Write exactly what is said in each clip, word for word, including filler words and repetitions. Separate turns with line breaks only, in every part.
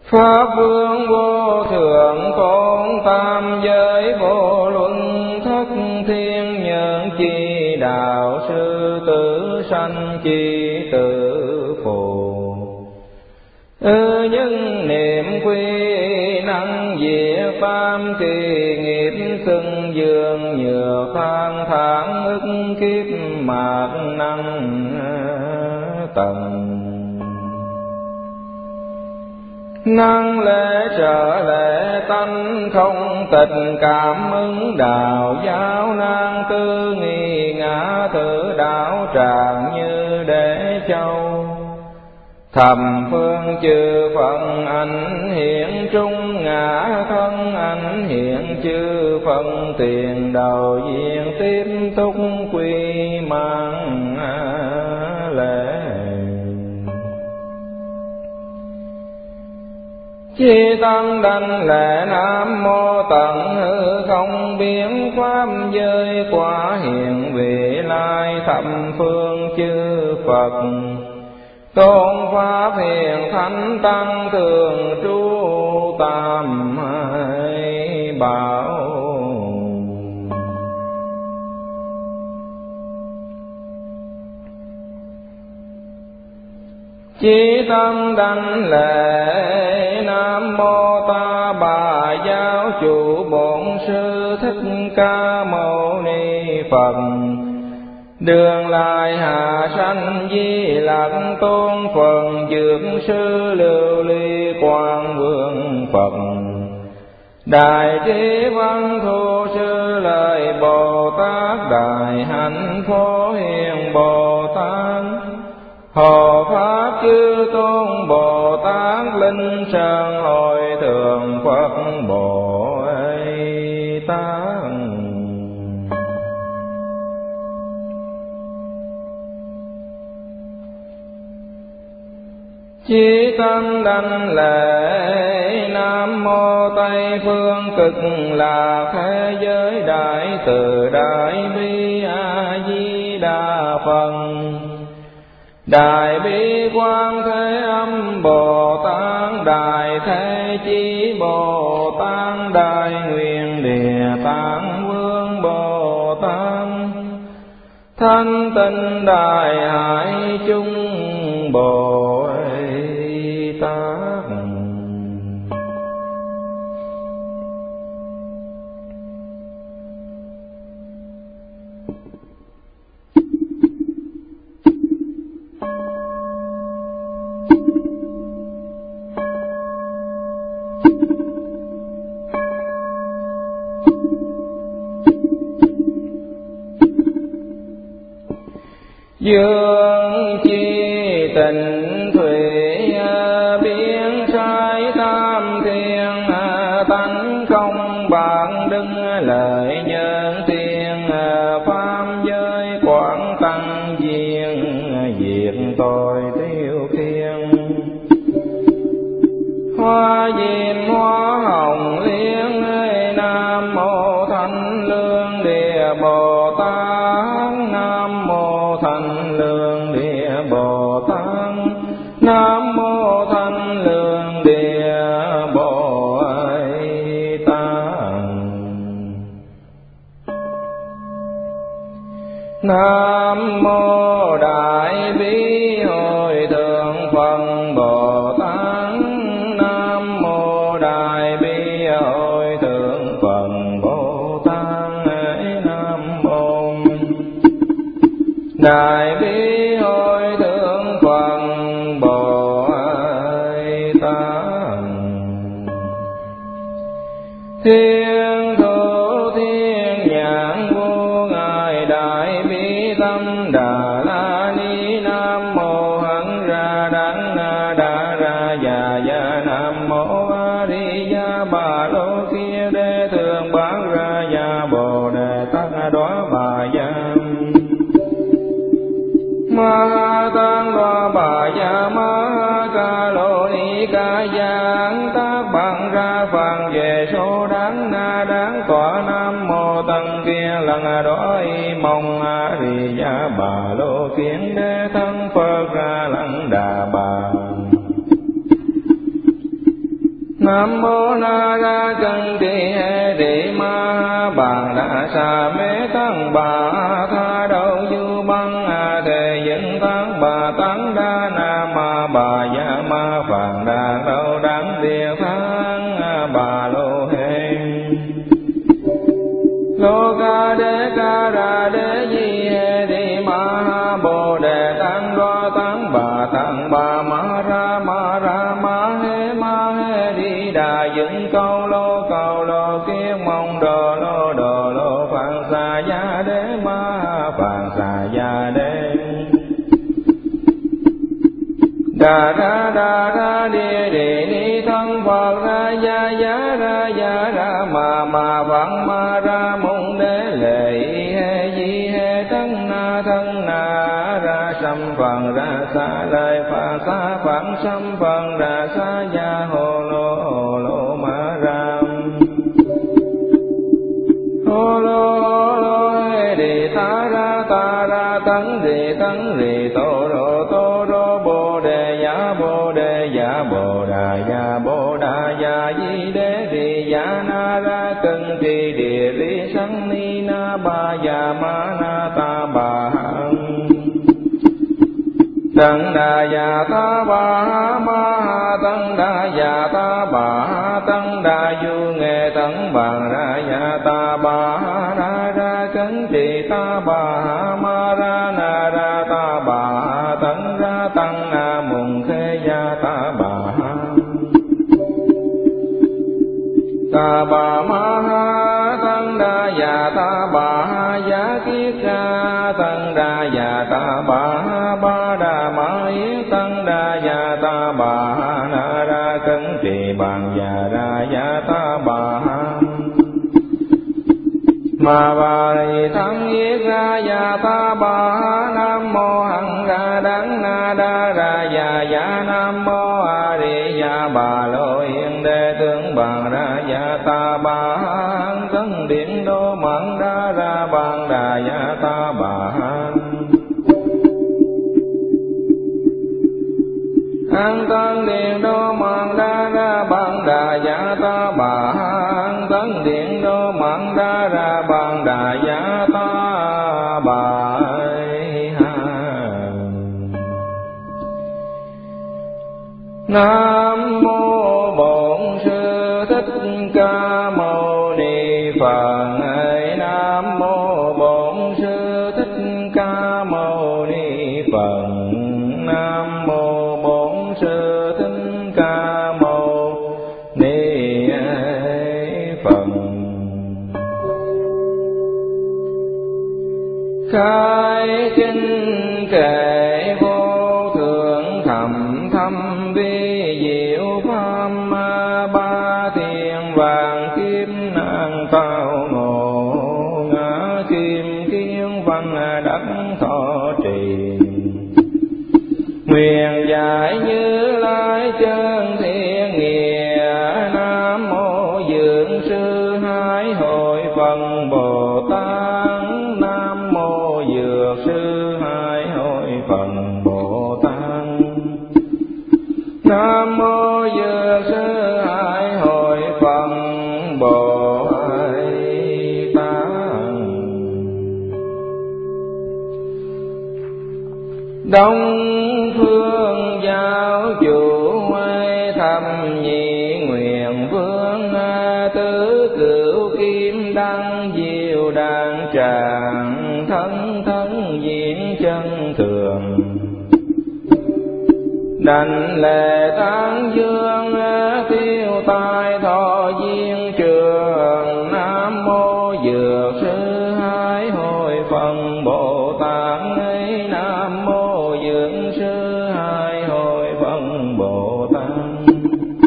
Pháp vương vô thượng tôn tam giới vô luân thất thiên nhân chi đạo sư tử sanh chi tử phù. Ư nhân niệm quy năng diệt tam kỳ nghiệp xưng dương nhược than thản ức kiếp mạt năng tầng. Năng lễ trợ lễ tánh không tịch cảm ứng đạo giáo nan tư nghi ngã thử đạo tràng như đế châu. Thầm phương chư Phật ảnh hiện trung ngã thân ảnh hiện chư Phật tiền đầu diện tiếp tục quy mang lễ. Chi tăng đảnh lễ Nam mô tận hư không biến pháp giới quả hiện vị lai thập phương chư Phật. Tôn pháp hiền thánh tăng thường trú tam hải bảo. Chí tâm đảnh lễ Nam mô Ta Bà giáo chủ bổn sư Thích Ca Mâu Ni Phật. Đường lại hạ sanh Di Lặc tôn phần dược sư Lưu Ly Quang Vương Phật. Đại trí văn thu sư lợi Bồ Tát, đại hạnh phổ hiền Bồ Tát. Hộ pháp chư tôn Bồ Tát, linh sơn hội thượng Phật Bồ Tát. Chí tâm đảnh lễ Nam mô Tây phương cực lạc thế giới đại từ đại bi A Di Đà Phật. Đại bi quang thế âm Bồ Tát, đại thế chí Bồ Tát, đại nguyện địa tạng vương Bồ Tát. Thanh tịnh đại hải chung Bồ Tát. Dương chi tịnh thủy biến sai tam thiên, tánh không bạn đứng lợi nhân thiên. Pháp giới quảng tăng viên, diệt tội tiêu khiên. Hoa diệm hoa hồng liên, Nam mô Thanh Lương Địa Bồ Tát. Nam mô Thanh Lương Địa Bồ Tát. Nam mô Thanh Lương Địa Bồ Tát. Nam mô Đại Bi Hội Thượng Phật Bồ Tát. Nam mô Đại Bi Hội Thượng Phật Bồ Tát. Nam mô Đại Bi Hội Thượng Phật Bồ Tát. Thiên thủ thiên nhãn vô ngài Đại Bi Tâm Đà La Ni. Nam mô Hằng Ra Đắng Đa Ra Già Già. Nam mô A Di Đà Bà Lô Kia Đế Thường Bát Ra Già Bồ Đề Tát Đóa Bà Giam. Ma Tăng Đoa Bà Già Ma Ca Lô Ni Ca Giang Tác Bằng Ra Phàn Về Số Đáng Na Đáng Tọa. Nam mô Tăng Kia Lần Đói Mong A Di Đà Bà Lô Kiến Đế Thân Phật Ra Lăng Đà Bà. Nam mô Na Ra Cân Trì Hệ Rị Ma Bàn Đà Sa Mê Tăng Bà Tha Đầu Du Băng A Thề Dân Tăng Bà Tăng Đa Na Ma Bà Gia Ma Phạn Đà Lâu Đắng Địa Thắng Bà Lô Hê Lô Ca Đế Ca Ra Đế Di Hệ Rị Ma Bồ Đề Tăng Đoa Tăng Bà Tăng Bà Ma Ra Ma Ra Ma Hê Ma Hê Đi Đà Dựng Câu Lô Câu Lô Kiết Mong Đồ Lô Đồ Lô Phạn Xà Gia Đế Ma Phạn Xà Gia Đế Đà Ra Đà Ra Địa Địa Ni Thân Phật Ra Gia Gia Ra Gia Ra Ma Ma Phạn Ma Ra Môn Đế Lệ Hê Di Hê Thân Na Thân Na Ra Sâm Phật Ra Sa Lợi Phạn Sa Phạn Sâm Phật Ra Sa Gia Hồ Lô Hồ Lô Ma Ra Hồ Lô Hồ Lô Hê Đi Ta Ra Ta Ra Tấn Đi Tấn Đi Tô Rô Tô Rô Bồ Đề Gia Bồ Đề Gia Bồ Đà Gia Bồ Đà Gia Di Đế Đi Gia Na Ra Cân Trì Địa Lý Sanh Ni Na Ba Gia Ma Na Ta Bà Tăng Đà Gia Ta Bà Ma Tăng Đà Gia Ta Bà Tăng Đà Du Nghệ Tăng Bàn Ra Gia Ta Bà Ra Ra Cấn Trì Ta Bà Ma Ra Na Ra Ta Bà Tăng Ra Tăng Na Mùng Khê Gia Ta Bà Ta Bà Ma Tăng Đà Gia Ta Bà Gia Kiết Ra Tăng Đà Gia Ta Bà Ba Đà Ma Yết Tăng Đà Gia Ta Bà Na Ra Cấn Trì Bàn Gia Ra Gia Ta Bà Ma Bà Rì Thắng Yết Ra Gia Ta Bà Nam Mô Hằng Ra Đắng Na Đa Ra Gia Gia Nam Mô A Di Đà Bà Lô Yên Đế Tướng Bàn Ra Gia Ta Bà Tấn Điện Đô Mẫn Đa Ra Bàn Đà Gia Ta Bà An Tân Điện Đô Mẫn Đa Ra Bàn Đà Gia Ta Bà An Tân Điện Đô Mẫn Đa Ra Bàn Đà Gia Ta Bà Nam Mô Bổn Sư Thích Ca Mâu Ni Phật. Nam Mô Bổn Sư Thích Ca Mâu Ni Phật. Nam Mô Bổn Sư Thích Ca Mâu Ni Phật. Khai kinh kệ vô thượng thầm thâm vi diệu pháp ba thiên vàng kim nan tao ngộ ngã kim kiên văn đắc thọ trì nguyện giải Như Lai chân thiên nghĩa. Nam mô Dược Sư Hải Hội Phật Bồ Tát. Nam mô Dược Sư Hải Hội Phật Bồ Tát. Nam mô Dược Sư Hải Hội Phật Bồ Tát. Đông phương giáo chủ thâm nhị nguyện vương tứ cửu kim đăng diệu đàn tràng thân thân diễn chân thường đảnh lễ tán dương tiêu tai thọ duyên trường. Nam mô Dược Sư Hải Hội Phật Bồ Tát. Nam mô Dược Sư Hải Hội Phật Bồ Tát.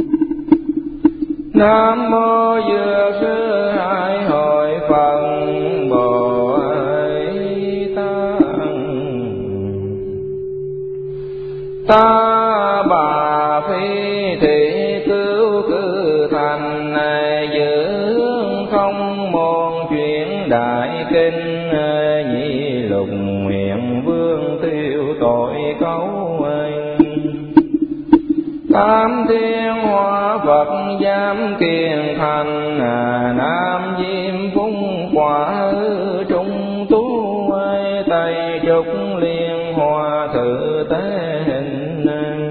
Nam mô Dược Sư Hải Hội Phật Bồ Tát. Ta bà phi thị cứu cư thành giữ không môn chuyển đại kinh nhị lục nguyện vương tiêu tội cấu. tam thiên hóa Phật giám kiền thành, nam diêm phung quả trung tú tây trúc liên hoa thử tế hình,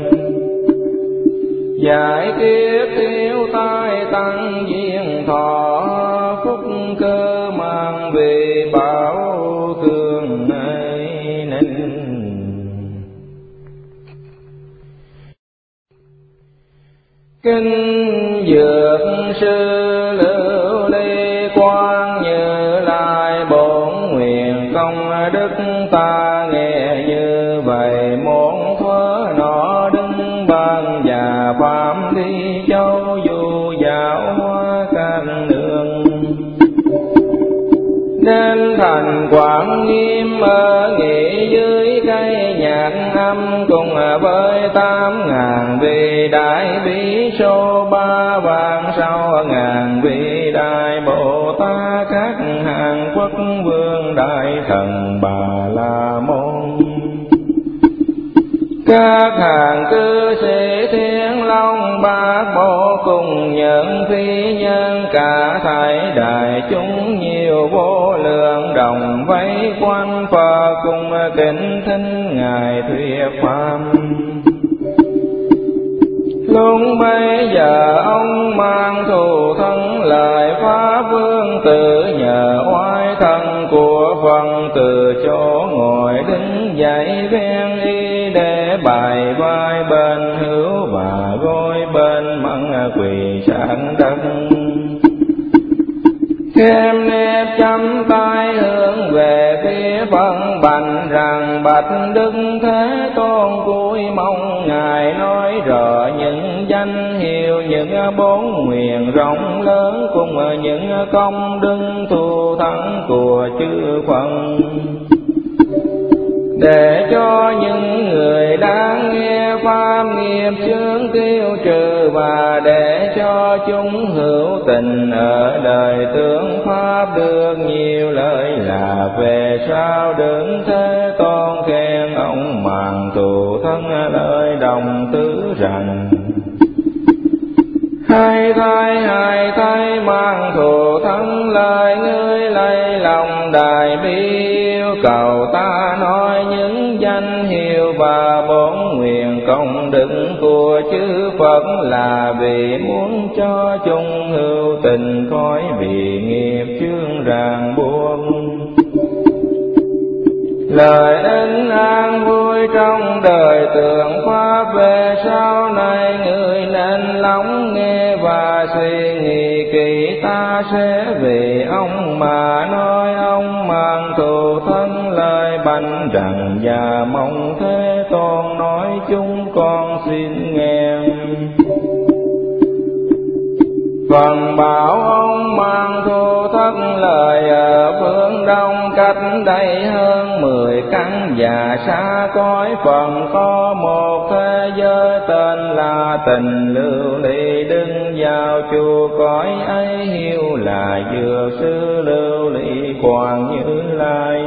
giải kiếp tiêu tai tăng duyên thọ phúc cơ mang về bảo cường ninh. Kinh Dược Sư Lưu Ly Quang Như Lai bổn nguyện công đức ta nghe như vậy, muốn thuở nọ đứng ban và phạm đi châu du dạo hoa các nương, nên thành Quảng Nghiêm ở nghỉ dưới cây nhạc âm, cùng với tám ngàn vị đại bi số ba vạn sáu ngàn vị đại Bồ Tát các hàng quốc vương đại thần Bà La Môn, các hàng cư sĩ Thiên Long Bát Bộ cùng nhận phi nhân, cả thảy đại chúng nhiều vô lượng đồng vây quanh Phật cùng kính thính ngài thuyết pháp. Lúc bấy giờ ông mang thù thân lời Pháp Vương tử, nhờ oai thân của Phật từ chỗ ngồi đứng dậy ven y để bài vai bên hữu và gối bên mặn quỳ sát đất, thêm nếp chắp tay hướng về phía Phật bạch rằng bạch Đức Thế Tôn cúi mong ngài nói rõ những danh hiệu, những bốn nguyện rộng lớn cùng những công đức thù thắng của chư Phật, để cho những người đang nghe pháp nghiệp chướng tiêu trừ, và để cho chúng hữu tình ở đời tướng pháp được nhiều lợi là về sau đứng Thế Tôn khen ông màng thù thân lời đồng tứ rằng: hai thay hai thay mang thù thân lời, ngươi lấy lòng đại bi yêu cầu ta nói những danh hiệu và bốn nguyện công đức của chư Phật, là vì muốn cho chúng hữu tình khỏi bị nghiệp chướng ràng buộc. Lời ân an vui trong đời tượng pháp, về sau này người nên lắng nghe và suy nghĩ kỹ, ta sẽ vì ông mà nói, ông mang thù thân lời bạch rằng, và mong Thế Tôn nói chúng con xin nghe. Phần bảo ông mang thù thân lời ở phương đông, cách đây hơn mười căn và xa cõi phần có một thế giới tên là Tình Lưu Ly, đứng vào chùa cõi ấy hiệu là Dược Sư Lưu Ly Quang Như Lai.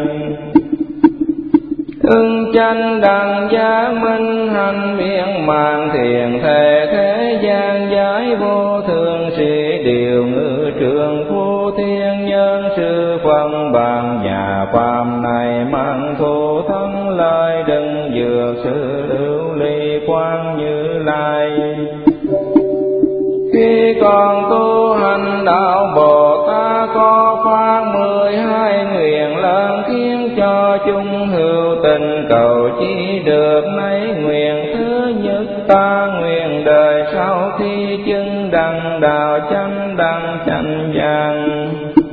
Ưng chánh đẳng giác minh hành miệng mạng thiền thể thế gian giải vô thường sĩ điều ngự trường phu thiên nhân sư phân bằng nhà phàm này mang thù thân lời đừng Dược Sư Lưu Ly Quang Như Lai. Khi còn tu hành đạo Bồ Tát có phát mười hai nguyện lớn, khiến cho chúng hữu tình cầu chi được nấy nguyện. Thứ nhất ta nguyện đời sau khi chứng đăng đạo chánh đăng chánh giác,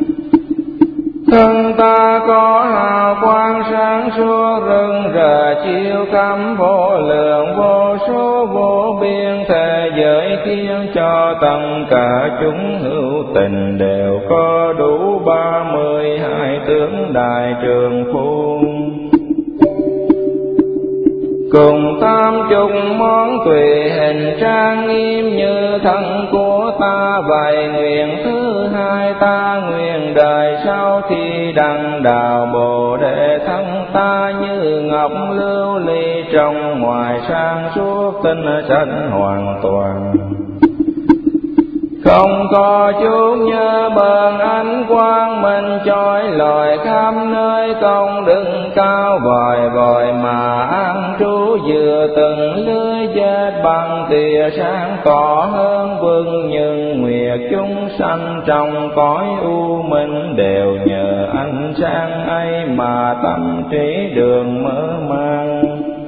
thân ta có hào quang sáng suốt rừng rỡ chiếu khắp vô lượng vô số vô biên thế giới, khiến cho tất cả chúng hữu tình đều có đủ ba mươi hai tướng đại trường phu, cùng tam chục món tùy hình trang nghiêm như thân của ta. Vậy nguyện thứ hai ta nguyện đời sau khi đăng đạo Bồ Đề thân ta như ngọc lưu ly trong ngoài sáng suốt tinh sạch hoàn toàn. Không có chút nhớ bờn ánh quang minh chói lọi khắp nơi, công đức cao vời vời mà ăn trú vừa từng lưới chết bằng tia sáng tỏ hơn vương nhưng nguyệt chúng sanh trong cõi u minh đều nhờ ánh sáng ấy mà tâm trí đường mở mang.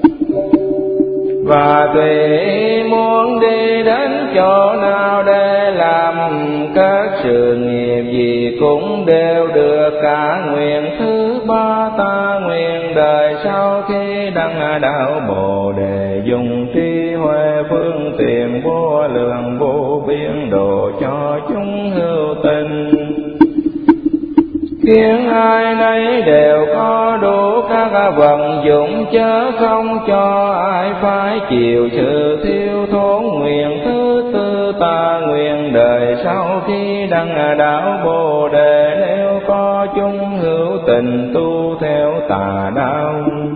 Và tùy muốn đi đến chỗ nào để làm các sự nghiệp gì cũng đều được cả. Nguyện thứ ba ta nguyện đời sau khi đăng đạo Bồ Đề dùng trí huệ phương tiện vô lượng vô biên độ cho chúng hữu tình, khiến ai nấy đều có đủ các vận dụng chớ không cho ai phải chịu sự thiếu thốn. Nguyện thứ tư ta nguyện đời sau khi đăng đạo Bồ Đề nếu có chúng hữu tình tu theo tà đạo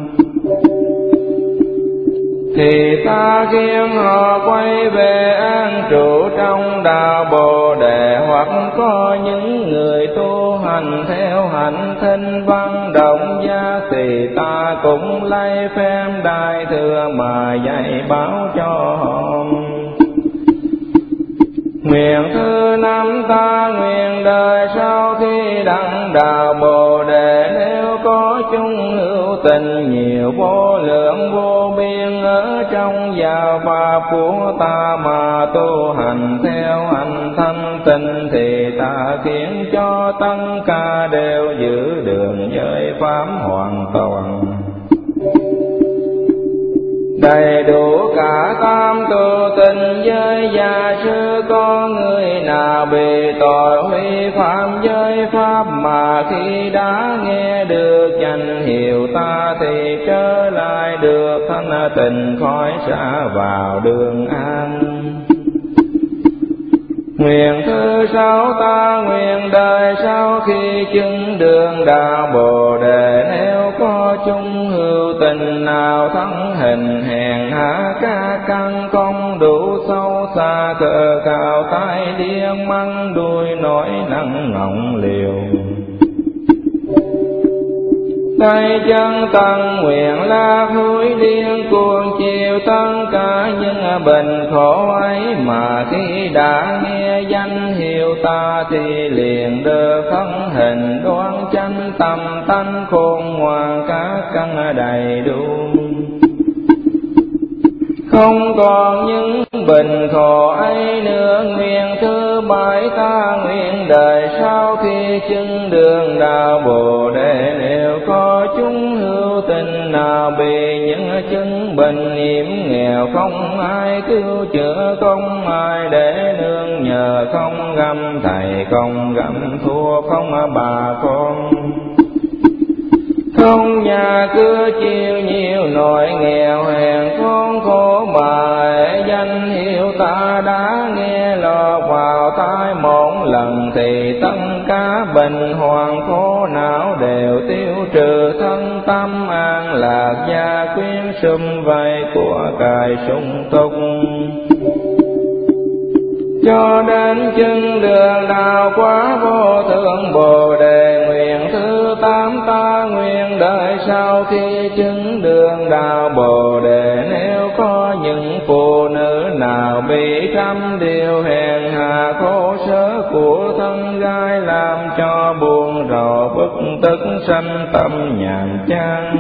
thì ta khiến họ quay về an trụ trong đạo Bồ Đề, hoặc có những người tu hành theo hạnh thinh văn động gia thì ta cũng lấy phép đại thừa mà dạy bảo cho họ. Nguyện thứ năm ta nguyện đời sau khi đăng đạo Bồ Đề nếu có chung hữu tình nhiều vô lượng vô biên ở trong giáo pháp của ta mà tu hành theo hành thanh tịnh thì ta khiến cho tất cả đều giữ đường giới pháp hoàn toàn, đầy đủ cả tam tu tình giới gia sư. Có người nào bị tội hủy phạm giới pháp mà khi đã nghe được danh hiệu ta thì trở lại được thanh tịnh khỏi xa vào đường an. Nguyện thứ sáu ta nguyện đời sau khi chứng đường đạo Bồ Đề nếu có chung hữu tình nào thân hình hèn hạ ca căn không đủ sâu xa cỡ cao tai điên măng đuôi nổi nặng ngọng liều, tay chân tăng nguyện la hối điên cuồng chiều tất cả những bệnh khổ ấy mà khi đã nghe danh hiệu ta thì liền được thân hình đoan chánh tâm tánh khôn ngoan các căn đầy đủ, không còn những bệnh khổ ấy nữa. Nguyện thứ bảy ta nguyện đời sau khi chứng đường đạo Bồ Đề nếu có chúng hữu tình nào bị những chứng bệnh hiểm nghèo không ai cứu chữa, không ai để nương nhờ, không găm thầy không găm thua, không bà con không nhà cửa chiêu nhiều nỗi nghèo hèn khốn khổ mà hệ danh hiệu ta đã nghe lọt vào tai một lần thì tất cả bệnh hoạn khổ não đều tiêu trừ, thân tâm an lạc gia quyến sum vầy của cải sung túc, cho đến chân đường đạo quả vô thượng Bồ Đề. Nguyện thứ tám ta nguyện đời sau khi chứng đường đạo Bồ Đề nếu có những phụ nữ nào bị trăm điều hèn hạ khổ sở của thân gái làm cho buồn rầu bức tức sanh tâm nhàm chán,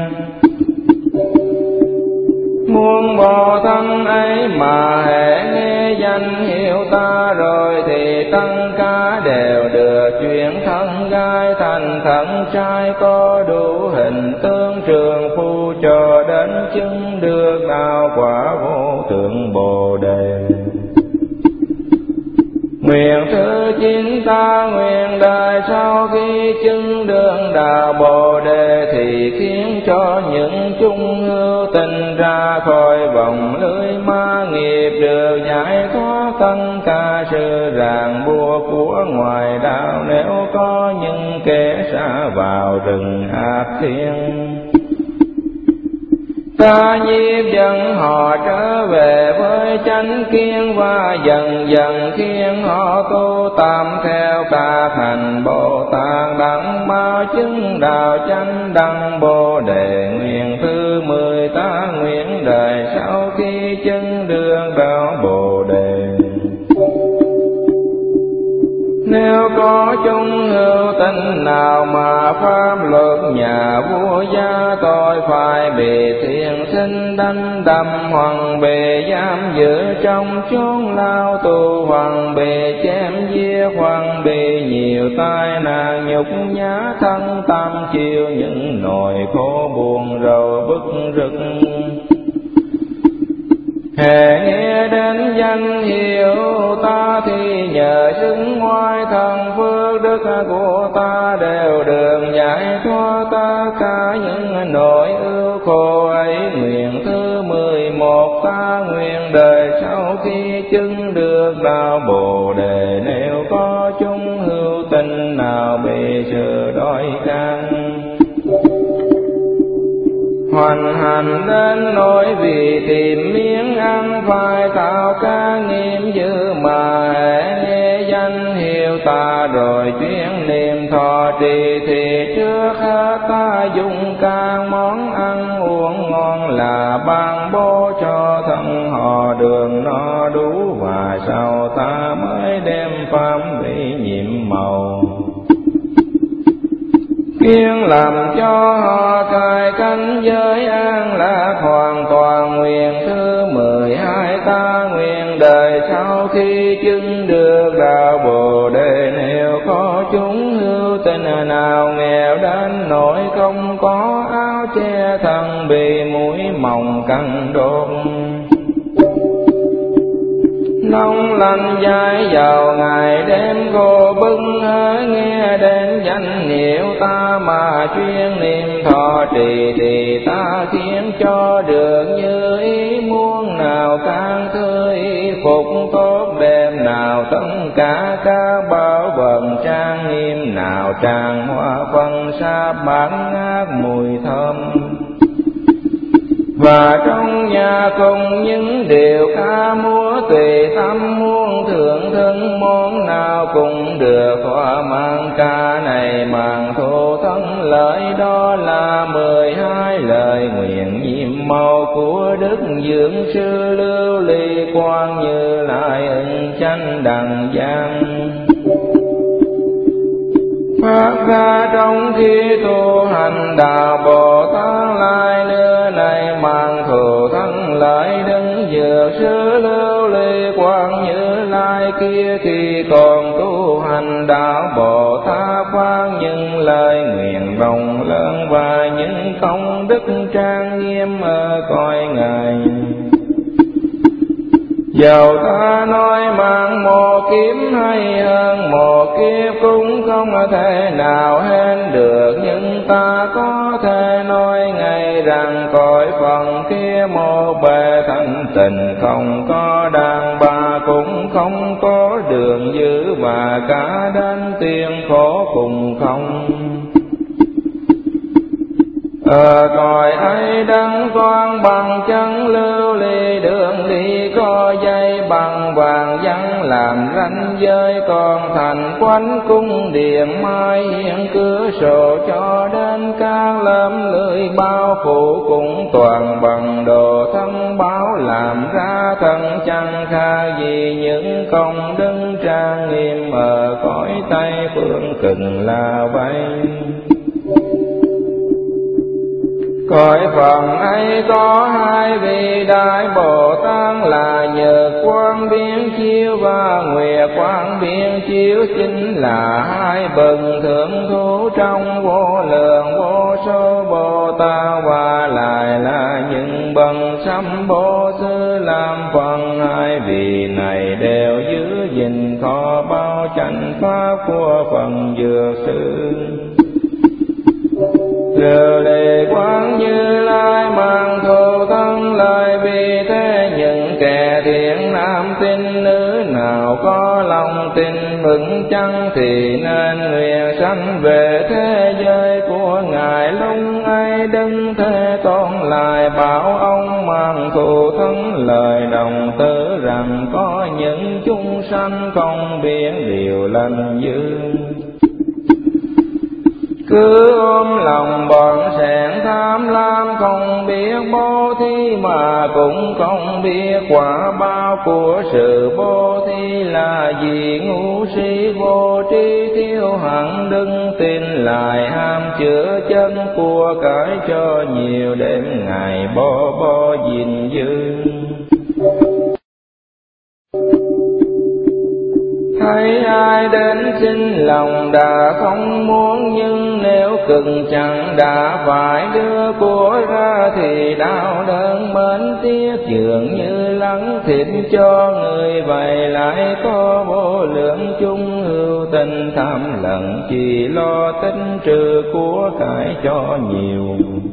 muốn bỏ thân ấy mà hễ nghe danh hiệu ta rồi thì tất cả đều được chuyển thân gái thành thân trai, có đủ hình tướng trường phu cho đến chứng được đạo quả vô thượng Bồ Đề. Nguyện thứ chín ta nguyện đời sau khi chứng đường đạo Bồ Đề thì khiến cho những chúng hữu tình ra khỏi vòng lưới ma nghiệp, được giải thoát tất cả sự ràng buộc của ngoài đạo. Nếu có những kẻ xa vào rừng ác thiên, ta nhiếp dẫn họ trở về với chánh kiến, và dần dần khiến họ tu tam theo các hành Bồ Tát, đặng mau chứng đạo chánh đẳng Bồ Đề. Nguyện thứ mười ta nguyện đời sau khi chứng đường đạo Bồ Đề, nếu có chúng hữu tình nào mà pháp luật nhà vua gia tội, phải bị thiền sinh đánh đập, hoặc bị giam giữ trong chốn lao tù, hoặc bị chém giết, hoặc bị nhiều tai nạn nhục nhã, thân tâm chịu những nỗi khổ buồn rầu bức rứt. Hễ nghe đến danh hiệu ta thì nhờ xưng ngoại thần phước đức của ta, đều được giải thoát tất cả những nỗi ưu khổ ấy. Nguyện thứ mười một ta nguyện đời sau khi chứng được đạo Bồ Đề, nếu có chúng hữu tình nào bị sự đói khan, hoành hành đến nỗi vì tìm miếng ăn, phải thao ca nghiêm dữ mà hễ nghe danh hiệu ta rồi chuyên niệm thọ trì, thì trước hết ta dùng các món ăn uống ngon là ban bố cho thân họ đường no đủ, và sau ta mới đem pháp vị nhiệm màu kiên làm cho họ cài cánh giới an lạc hoàn toàn. Nguyện thứ mười hai ta nguyện đời sau khi chứng được đạo Bồ Đề, nếu có chúng hữu tình nào nghèo đến nỗi không có áo che thân, bị mũi mồng căng đốt, nông lạnh dài vào ngày đêm cô bưng, nghe đến danh hiệu ta mà chuyên niệm thọ trì, thì ta khiến cho được như ý muốn. Nào càng thư y phục tốt đẹp, nào tất cả các bảo vật trang nghiêm, nào tràng hoa phân sa bát ngát mùi thơm, và trong nhà cùng những điều ca múa tùy tâm muốn thưởng thức, món nào cũng được thỏa mãn. Ca này màng thô thân lợi, đó là mười hai lời nguyện nhiệm màu của Đức Dưỡng Sư Lưu Ly Quang Như Lai ưng chánh đẳng giác, phát ra trong khi tu hành đạo Bồ Tát. Lai nữa này mang thù thân lợi đứng dược sư Lưu Ly Quang Như Lai kia, khi còn tu hành đạo Bồ Tát, phát những lời nguyện rộng lớn và những công đức trang nghiêm ở cõi ngài. Dầu ta nói mang một kiếm hay hơn một kiếp, cũng không thể nào hết được, nhưng ta có thể nói ngay rằng cõi phần kia một bề thanh tịnh, không có đàn bà cũng không có đường dữ, và cả đến tiền khổ cùng không. Ở cõi ấy đấng toan bằng chân lưu ly, đường đi có dây bằng vàng vắng làm ranh giới, còn thành quánh cung điện mai hiện cửa sổ, cho đến các lớp lưới bao phủ cũng toàn bằng đồ thân báo, làm ra thân chẳng khác gì những công đức trang nghiêm ở cõi Tây phương cực là vậy. Cõi phần ấy có hai vị đại Bồ Tát là Nhật Quang Biến Chiếu và Nguyệt Quang Biến Chiếu, chính là hai bậc thượng thủ trong vô lượng vô số Bồ Tát, và lại là những bậc sám Bồ Sư làm phần. Hai vị này đều giữ gìn kho pháp của phần dược sư. Rờ lệ quán Như Lai mang thù thân lời, vì thế những kẻ thiện nam tín nữ nào có lòng tin vững chăng thì nên nguyện sanh về thế giới của Ngài. Lúc ấy Đức Thế Tôn lại bảo ông mang thù thân lời đồng tử rằng có những chúng sanh không biết điều lành dữ, cứ ôm lòng bọn sẻn tham lam, không biết bố thí mà cũng không biết quả báo của sự bố thí là gì. Ngu si vô tri thiếu hẳn đừng tin lại, ham chữa chân của cải cho nhiều đêm ngày bo bo gìn giữ. Thấy ai đến xin lòng đã không muốn, nhưng nếu cần chẳng đã phải đưa của ra thì đau đớn mến tiếc, dường như lắng thịt cho người vậy. Lại có vô lượng chung hữu tình tham lận, chỉ lo tính trừ của cải cho nhiều,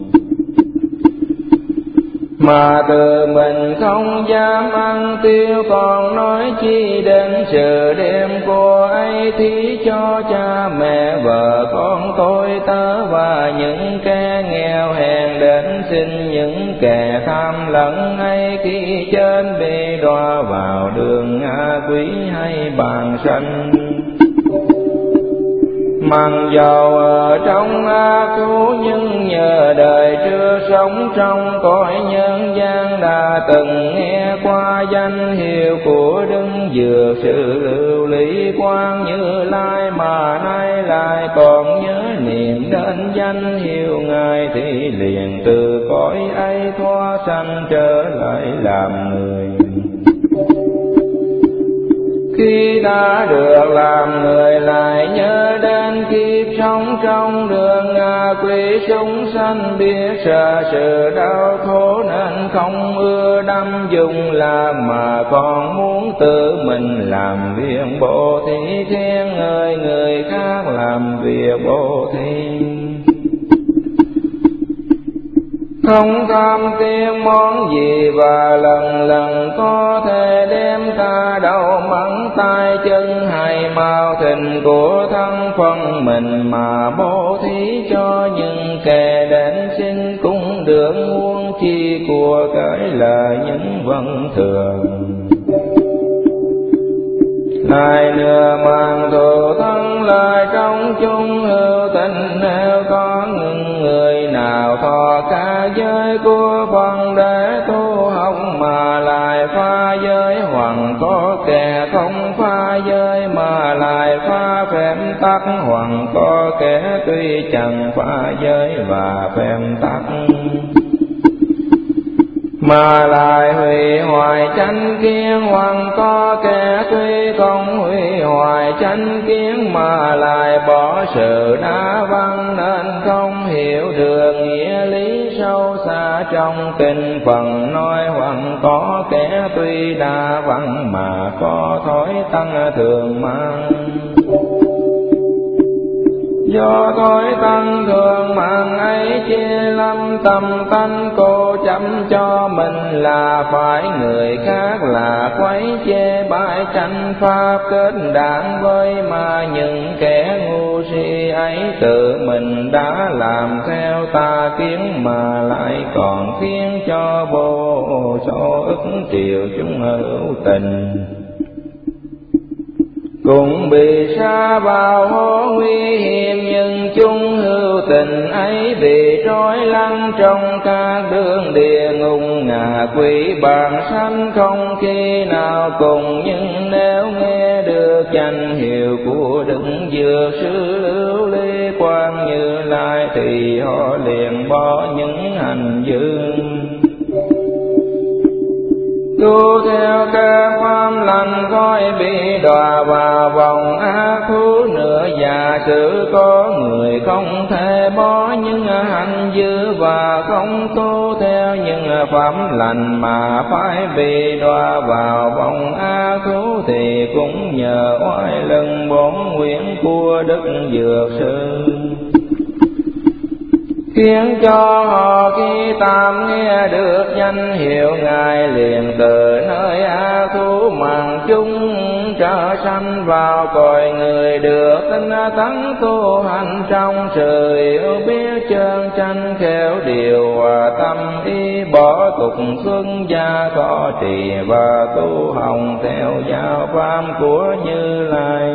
mà tự mình không dám ăn tiêu, còn nói chi đến sự đêm cô ấy thí cho cha mẹ vợ con tôi tớ và những kẻ nghèo hèn. Đến xin những kẻ tham lẫn ấy khi trên bị đọa vào đường ngã quỷ hay bàn sanh. Mặc dầu ở trong ác thú nhưng nhờ đời chưa sống trong cõi nhân gian, đã từng nghe qua danh hiệu của Đức Dược Sư Lưu Ly Quang Như Lai, mà nay lại còn nhớ niệm đến danh hiệu Ngài thì liền từ cõi ấy thoát sanh trở lại làm người. Khi đã được làm người lại nhớ đến kiếp sống trong đường ngạ quỷ, chúng sanh biết sợ sự đau khổ nên không ưa đắm dùng làm, mà còn muốn tự mình làm việc bố thí, khen ngợi người khác làm việc bố thí. Không tham tiếng món gì và lần lần có thể đem cả đầu mắng tay chân hay mau thịnh của thân phận mình mà bố thí cho những kẻ đến xin cũng được, muôn chi của cái là những vấn thường. Lại nữa mang thù thân lời trong chung hữu tình, nếu có những người nào thọ cả giới của phần để tu học mà lại pha giới, hoặc có kẻ không pha giới mà lại pha phép tắc, hoặc có kẻ tuy chẳng pha giới và phép tắc mà lại hủy hoại chánh kiến, hoặc có kẻ tuy không hủy hoại chánh kiến mà lại bỏ sự đa văn, nên không hiểu được nghĩa lý sâu xa trong kinh phần nói. Hoặc có kẻ tuy đa văn mà có thói tăng thường mang, do thói tăng thường mạng ấy chia lâm tâm tánh cô chăm cho mình là phải người khác là quấy chê bãi tranh pháp kết đảng với, mà những kẻ ngu si ấy tự mình đã làm theo tà kiến mà lại còn khiến cho vô số ức triệu chúng hữu tình cũng bị sa vào hố nguy hiểm. Nhưng chúng hữu tình ấy bị trói lăn trong các đường địa ngục ngạ quỷ, bản sanh không khi nào cùng. Nhưng nếu nghe được danh hiệu của Đức Dược Sư Lưu Ly Quang Như Lai thì họ liền bỏ những hành dương, tu theo các pháp lành, khói bị đọa vào vòng ác thú, nửa giả sử có người không thể bỏ những hạnh dữ và không tu theo những pháp lành mà phải bị đọa vào vòng ác thú, thì cũng nhờ oai lưng bổn nguyện của Đức Dược Sư khiến cho họ khi tam nghe được danh hiệu Ngài, liền từ nơi ác thú mạng chúng trở sanh vào cõi người, được tinh tấn tu hành trong sự hiểu biết chân chánh, khéo điều hòa tâm ý, bỏ tục xuất gia thọ trì và tu hồng theo giáo pháp của Như Lai.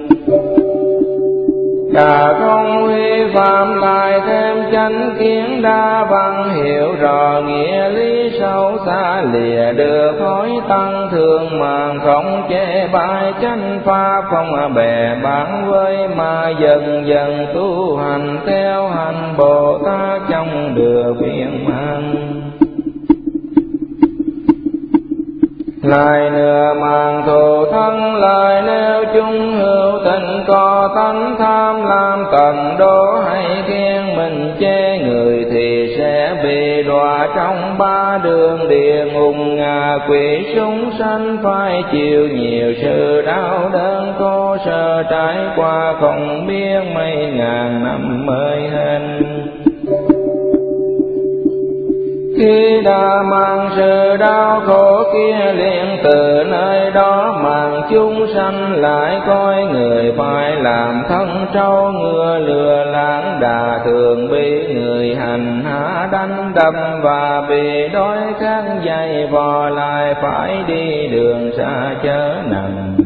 Cả không huy phạm lại thêm chánh kiến đa văn, hiểu rõ nghĩa lý sâu xa, lìa được thói tăng thường màng, không chê bai chánh pháp, không bè bán với mà dần dần tu hành theo hành Bồ Tát trong đường viên mãn. Lại nửa màng thù thân lời nếu chung hữu tình, có tánh tham lam tận đố hay khen mình chê người, thì sẽ bị đọa trong ba đường địa ngục. Ngạ quỷ chúng sanh phải chịu nhiều sự đau đớn khổ sở, trải qua không biết mấy ngàn năm mới hết. Khi đã mang sự đau khổ kia, liền từ nơi đó mang chúng sanh lại coi người phải làm thân trâu ngựa, lừa lãng đà thường bị người hành hạ đánh đập, và bị đói khát dày vò lại phải đi đường xa chớ nằm.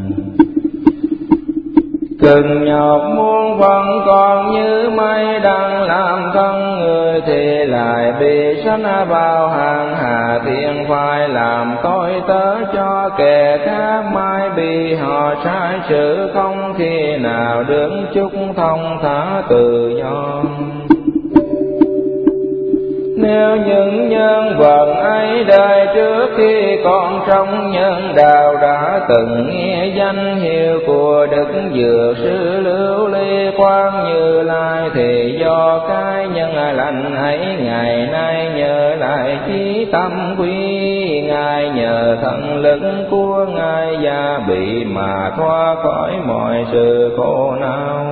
Cực nhọc muôn phần còn như mây đang làm thân người, thì lại bị sanh vào hàng hà thiên, phải làm tôi tớ cho kẻ khác, mai bị họ sai sự không khi nào đứng chúc thông thả tự do. Nếu những nhân vật ấy đời trước khi còn trong nhân đạo đã từng nghe danh hiệu của Đức Dược Sư Lưu Ly Quang Như Lai, thì do cái nhân lành ấy ngày nay nhờ lại chí tâm quý, Ngài nhờ thần lực của Ngài gia bị mà thoát khỏi mọi sự khổ não.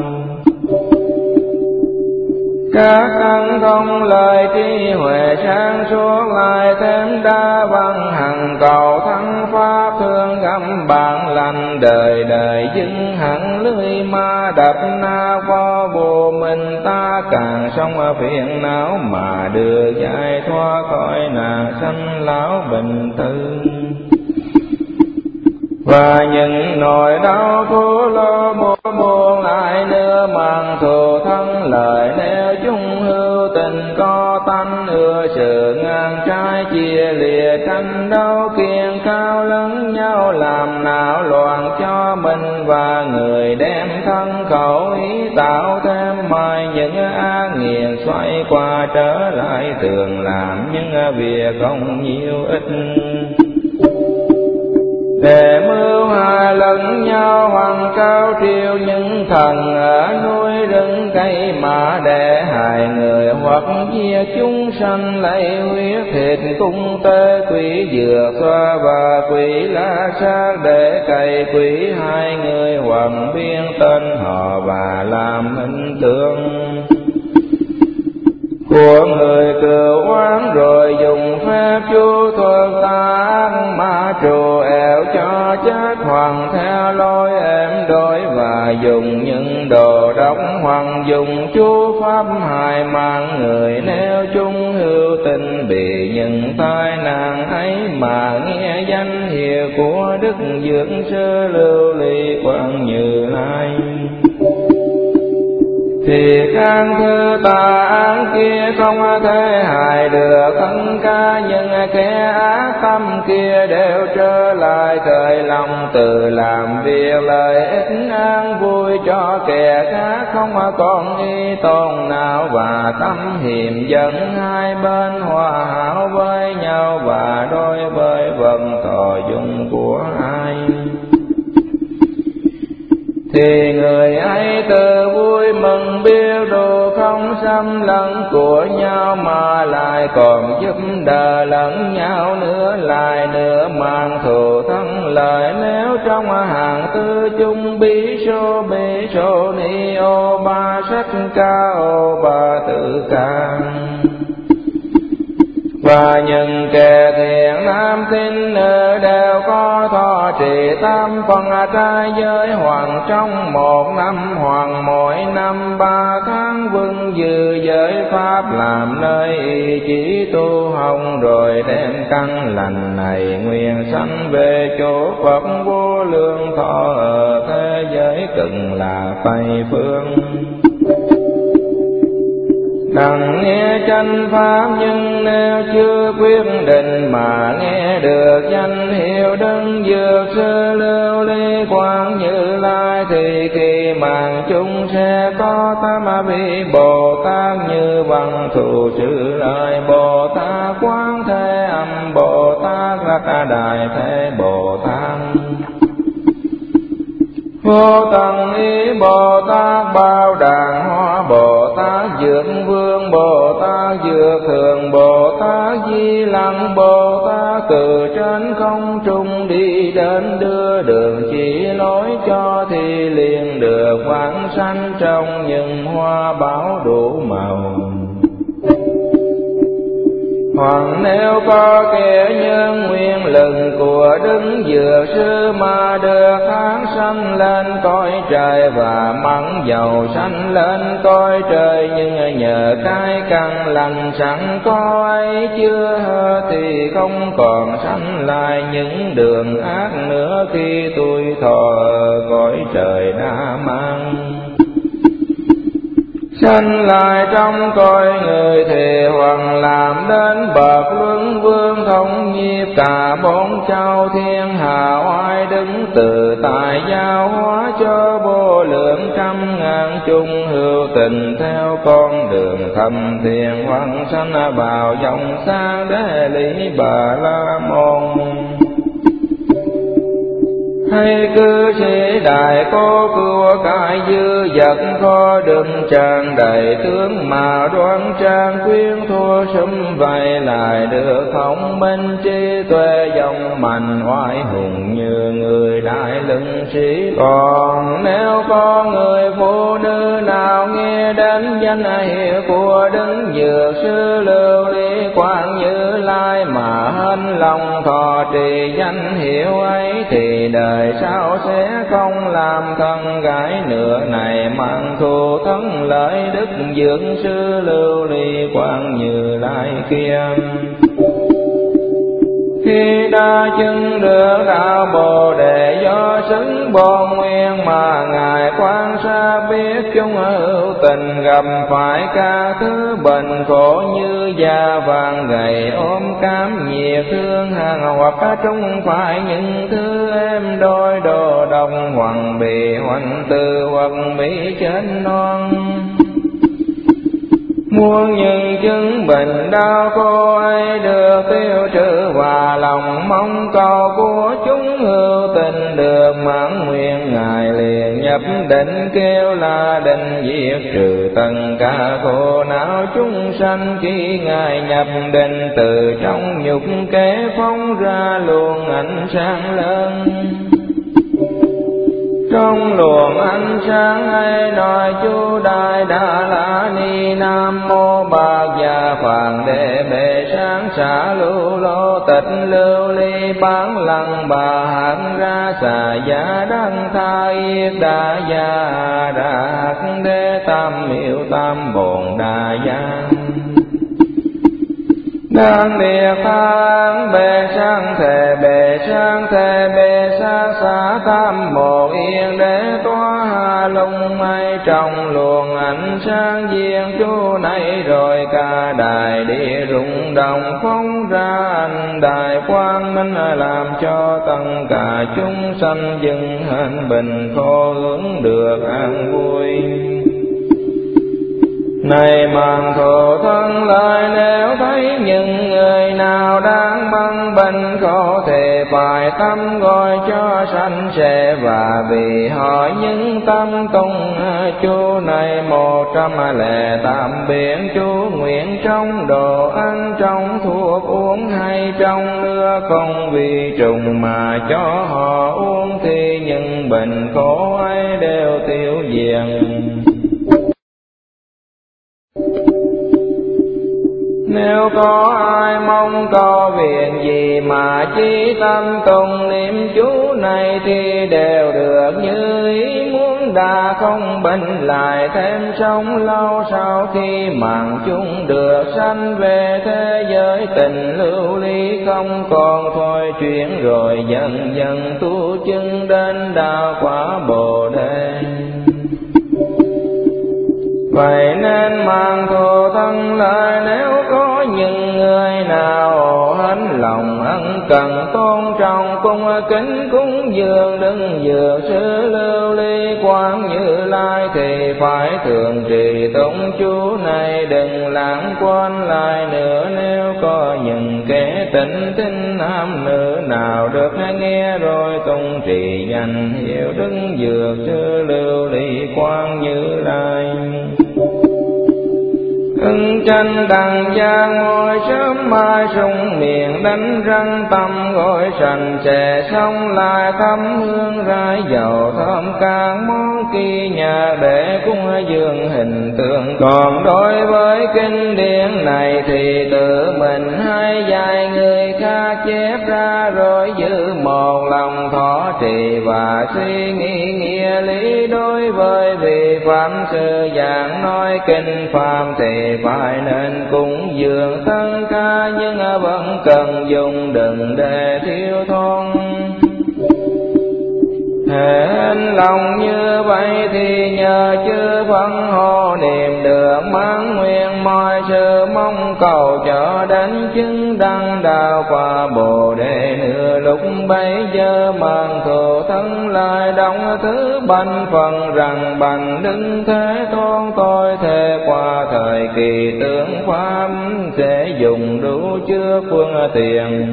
Các tăng thông lời trí huệ sáng suốt, lại thêm đa văn hằng cầu thắng pháp, thương găm bản lành đời đời dưng hẳn lưới ma đập na vô vô mình. Ta càng sống phiền não mà đưa giải thoát khỏi nạn sanh lão bình tư, và những nỗi đau khổ lo buồn buồn lại nửa màng thù thân lời. Nếu chung hữu tình có tánh ưa sự ngang trái, chia lìa tranh đấu kiêng cao lẫn nhau, làm não loạn cho mình và người, đem thân khẩu ý tạo thêm mai những ác nghiền, xoay qua trở lại thường làm những việc không nhiều ích, để mưu hại lẫn nhau hoàng cao triều những thần ở núi rừng cây, mà để hại người hoặc giết chúng sanh, lấy huyết thịt cung tế quỷ dừa xoa và quỷ la sát, để cày quỷ hai người hoặc biên tên họ và làm hình tượng của người cừu oán, rồi dùng phép chú thuật tà ma trù ẻo cho chết hoàng theo lối êm đôi, và dùng những đồ độc hoặc dùng chú pháp hại mạng người. Nếu chúng hữu tình bị những tai nạn ấy mà nghe danh hiệu của Đức Dược Sư Lưu Ly Quang Như Lai, thì căn thứ tà ác kia không thể hại được thân ca, nhưng kẻ ác tâm kia đều trở lại thời lòng từ làm việc lợi ích an vui cho kẻ khác, không còn ý tôn nào, và tâm hiềm giận hai bên hòa hảo với nhau, và đối với vận thọ dụng của ai thì người ấy tự vui mừng biết đủ không xâm lấn của nhau, mà lại còn giúp đỡ lẫn nhau nữa, lại nữa mang thù thân lợi. Nếu trong hàng tư chung bí số bí số ni ô ba sắc ca ô ba tự ca, và những kẻ thiện nam tín nữ đều có thọ trì tam phần trai giới hoàng trong một năm, hoàng mỗi năm ba tháng vâng dự giới pháp làm nơi ý chỉ tu hồng, rồi đem căn lành này nguyện sanh về chỗ Phật vô lượng thọ ở thế giới cực là Tây phương. Đặng nghe chánh pháp nhưng nếu chưa quyết định, mà nghe được danh hiệu Đức Dược Sư Lưu Ly Quang Như Lai, thì khi màng chúng sẽ có tam vị Bồ Tát như bằng thủ sự lời Bồ Tát, Quán Thế Âm Bồ Tát, Đắc Đại Thế Bồ Tát, Vô Tận Ý Bồ Tát, Bao Đàn Hoa Bồ Tát, Dược Vương Bồ Tát, Dược Thường Bồ Tát, Di Lặc Bồ Tát, từ trên không trung đi đến đưa đường chỉ lối cho, thì liền được vãng sanh trong những hoa bảo đủ màu. Hoặc nếu có kẻ nhân nguyên lực của Đức Dược Sư, mà được tháng sanh lên cõi trời, và mắng dầu sanh lên cõi trời, nhưng nhờ cái căn lành sẵn có ấy chưa hơ, thì không còn sanh lại những đường ác nữa, khi tuổi thọ cõi trời đã mang. Sanh lại trong cõi người thì hoặc làm đến bậc luân vương, thống nhiếp cả bốn châu thiên hạ, oai đứng từ tại giáo hóa cho vô lượng trăm ngàn chung hữu tình, theo con đường thâm thiền hoặc sanh vào dòng sang đế lý Bà La Môn. Hay cư sĩ đại cô của cải dư vật, kho đựng tràn đầy tướng mà đoan trang, quyến thua sum vầy lại được thông minh trí tuệ, dòng mạnh oai hùng như người đại lưng sĩ. Còn nếu có người phụ nữ nào nghe đến danh hiệu của Đức Dược Sư Lưu Ly Quang Như Lai, mà hên lòng thọ trì danh hiệu ấy, thì đời sau sẽ không làm thân gái nữa này, mang thù thân lợi Đức Dược Sư Lưu Ly Quang Như Lai kia. Khi đã chứng được đạo Bồ Đề do xứng bổn nguyên, mà Ngài quan sát biết chúng hữu tình gặp phải các thứ bệnh khổ, như da vàng gầy ốm cám nhiệt thương hàng, hoặc chúng phải những thứ êm đôi đồ độc, hoặc bị hoành từ, hoặc bị chết non. Muôn những chứng bệnh đau khổ ấy được tiêu trừ, và lòng mong cầu của chúng hữu tình được mãn nguyện. Ngài liền nhập định kêu la định diệt trừ tất cả khổ não chúng sanh. Khi Ngài nhập định, từ trong nhục kế phóng ra luồng ánh sáng lớn. Trong luồng ánh sáng ấy nói chú Đại Đà La Ni Nam Mô Bạc Già Phạn Đề Bệ Sáng Xả Lưu Lô Tịch Lưu Ly Bán Lăng Bà Hạnh Ra Xà Giá Đăng Tha Yết Đà Gia Đà Hắc Đế Tam Miệu Tam Bồn Đà Gia Đăng địa phán bề sang thể bề sang thể bề sa xá tam một yên đế toa hà lung mây. Trong luồng ánh sáng viên chú này rồi cả đại địa rung động phóng ra anh đại quang minh, làm cho tất cả chúng sanh dừng hạnh bình khổ hướng được an vui. Này màng thù thân lời, nếu thấy những người nào đang mang bệnh khổ thì phải tâm gọi cho sanh sẻ, và vì họ những tâm tung chú này một trăm lẻ tám biển chú nguyện trong đồ ăn, trong thuốc uống hay trong nước, không vì trùng mà cho họ uống thì những bệnh khổ ấy đều tiêu diệt. Nếu có ai mong có việc gì mà chí tâm tụng niệm chú này thì đều được như ý muốn, đã không bệnh lại thêm sống lâu. Sau khi mạng chung được sanh về thế giới tình lưu ly, không còn thôi chuyện rồi dần dần tu chứng đến đạo quả Bồ Đề. Vậy nên mang thù thân lời, nếu có những người nào hết lòng ân cần tôn trọng cung kính cúng dường đứng dược sư Lưu Ly Quang Như Lai, thì phải thường trì tụng chú này đừng lãng quên lại nữa. Nếu có những kẻ tỉnh tinh nam nữ nào được nghe rồi tụng trì danh hiệu đứng dược sư Lưu Ly Quang Như Lai, ưng tranh đằng giang ngồi sớm mai sung miệng đánh răng tâm gọi sành sẻ, xong lại thấm hương rải dầu thơm các món kỳ nhà để cúng dường hình tượng. Còn đối với kinh điển này thì tự mình hay dạy người khác chép ra, rồi giữ một lòng thọ trì và suy nghĩ nghĩa lý. Đối với vị phạm sư giảng nói kinh phạm thì phải nên cúng dường tất cả, nhưng vẫn cần dùng đừng để thiếu thốn. Hên lòng như vậy thì nhờ chư Phật hộ niệm được mãn nguyện mọi sự mong cầu, cho đến chứng đăng đạo quả Bồ Đề. Nửa lúc bấy giờ mang thù thân lại đóng thứ banh phần rằng bằng Đức Thế Tôn tôi thề qua thời kỳ tướng pháp sẽ dùng đủ chứa phương tiện,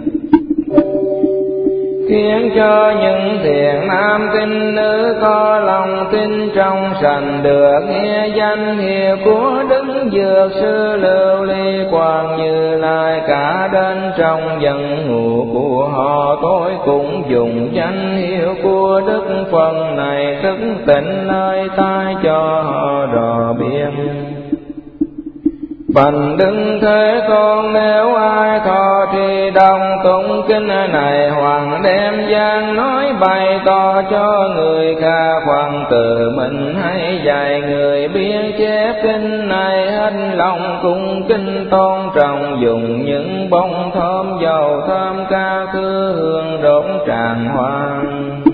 khiến cho những thiện nam tín nữ có lòng tin trong sạch được nghe danh hiệu của Đức Dược Sư Lưu Ly Quang Như Lai. Cả đến trong dân ngụ của họ tôi cũng dùng danh hiệu của Đức Phật này thức tỉnh nơi tai cho họ rõ biết. Phần Đức Thế Tôn nếu ai thọ trì đồng tụng kinh này, hoặc đem gian nói bày tỏ cho người khác, hoặc tự mình hay dạy người biết chép kinh này, hết lòng cung kính tôn trọng, dùng những bông thơm dầu thơm các thứ hương đốt tràng hoa.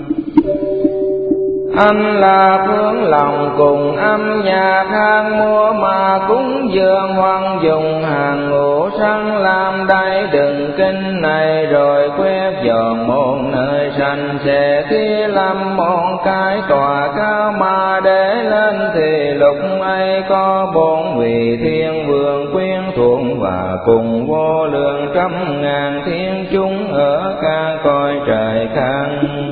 Anh là phương lòng cùng âm nhạc hàng mua mà cúng dường, hoặc dùng hàng ngũ săn làm đáy đựng kinh này, rồi quét dọn một nơi sanh sẽ khi làm một cái tòa cao mà để lên, thì lúc ấy có bốn vị thiên vương quyến thuộc và cùng vô lượng trăm ngàn thiên chúng ở các cõi trời khác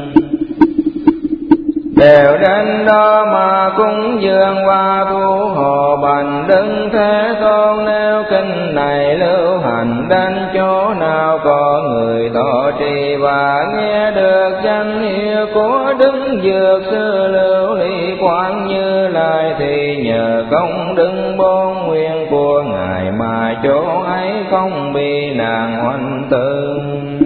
đều đến đó mà cúng dường và thu hộ bành Đức Thế Tôn. Nếu kinh này lưu hành đến chỗ nào có người thọ trì và nghe được danh hiệu của Đức Dược Sư Lưu Ly Quang Như Lai, thì nhờ công đức bốn nguyện của Ngài mà chỗ ấy không bị nạn hoành tử,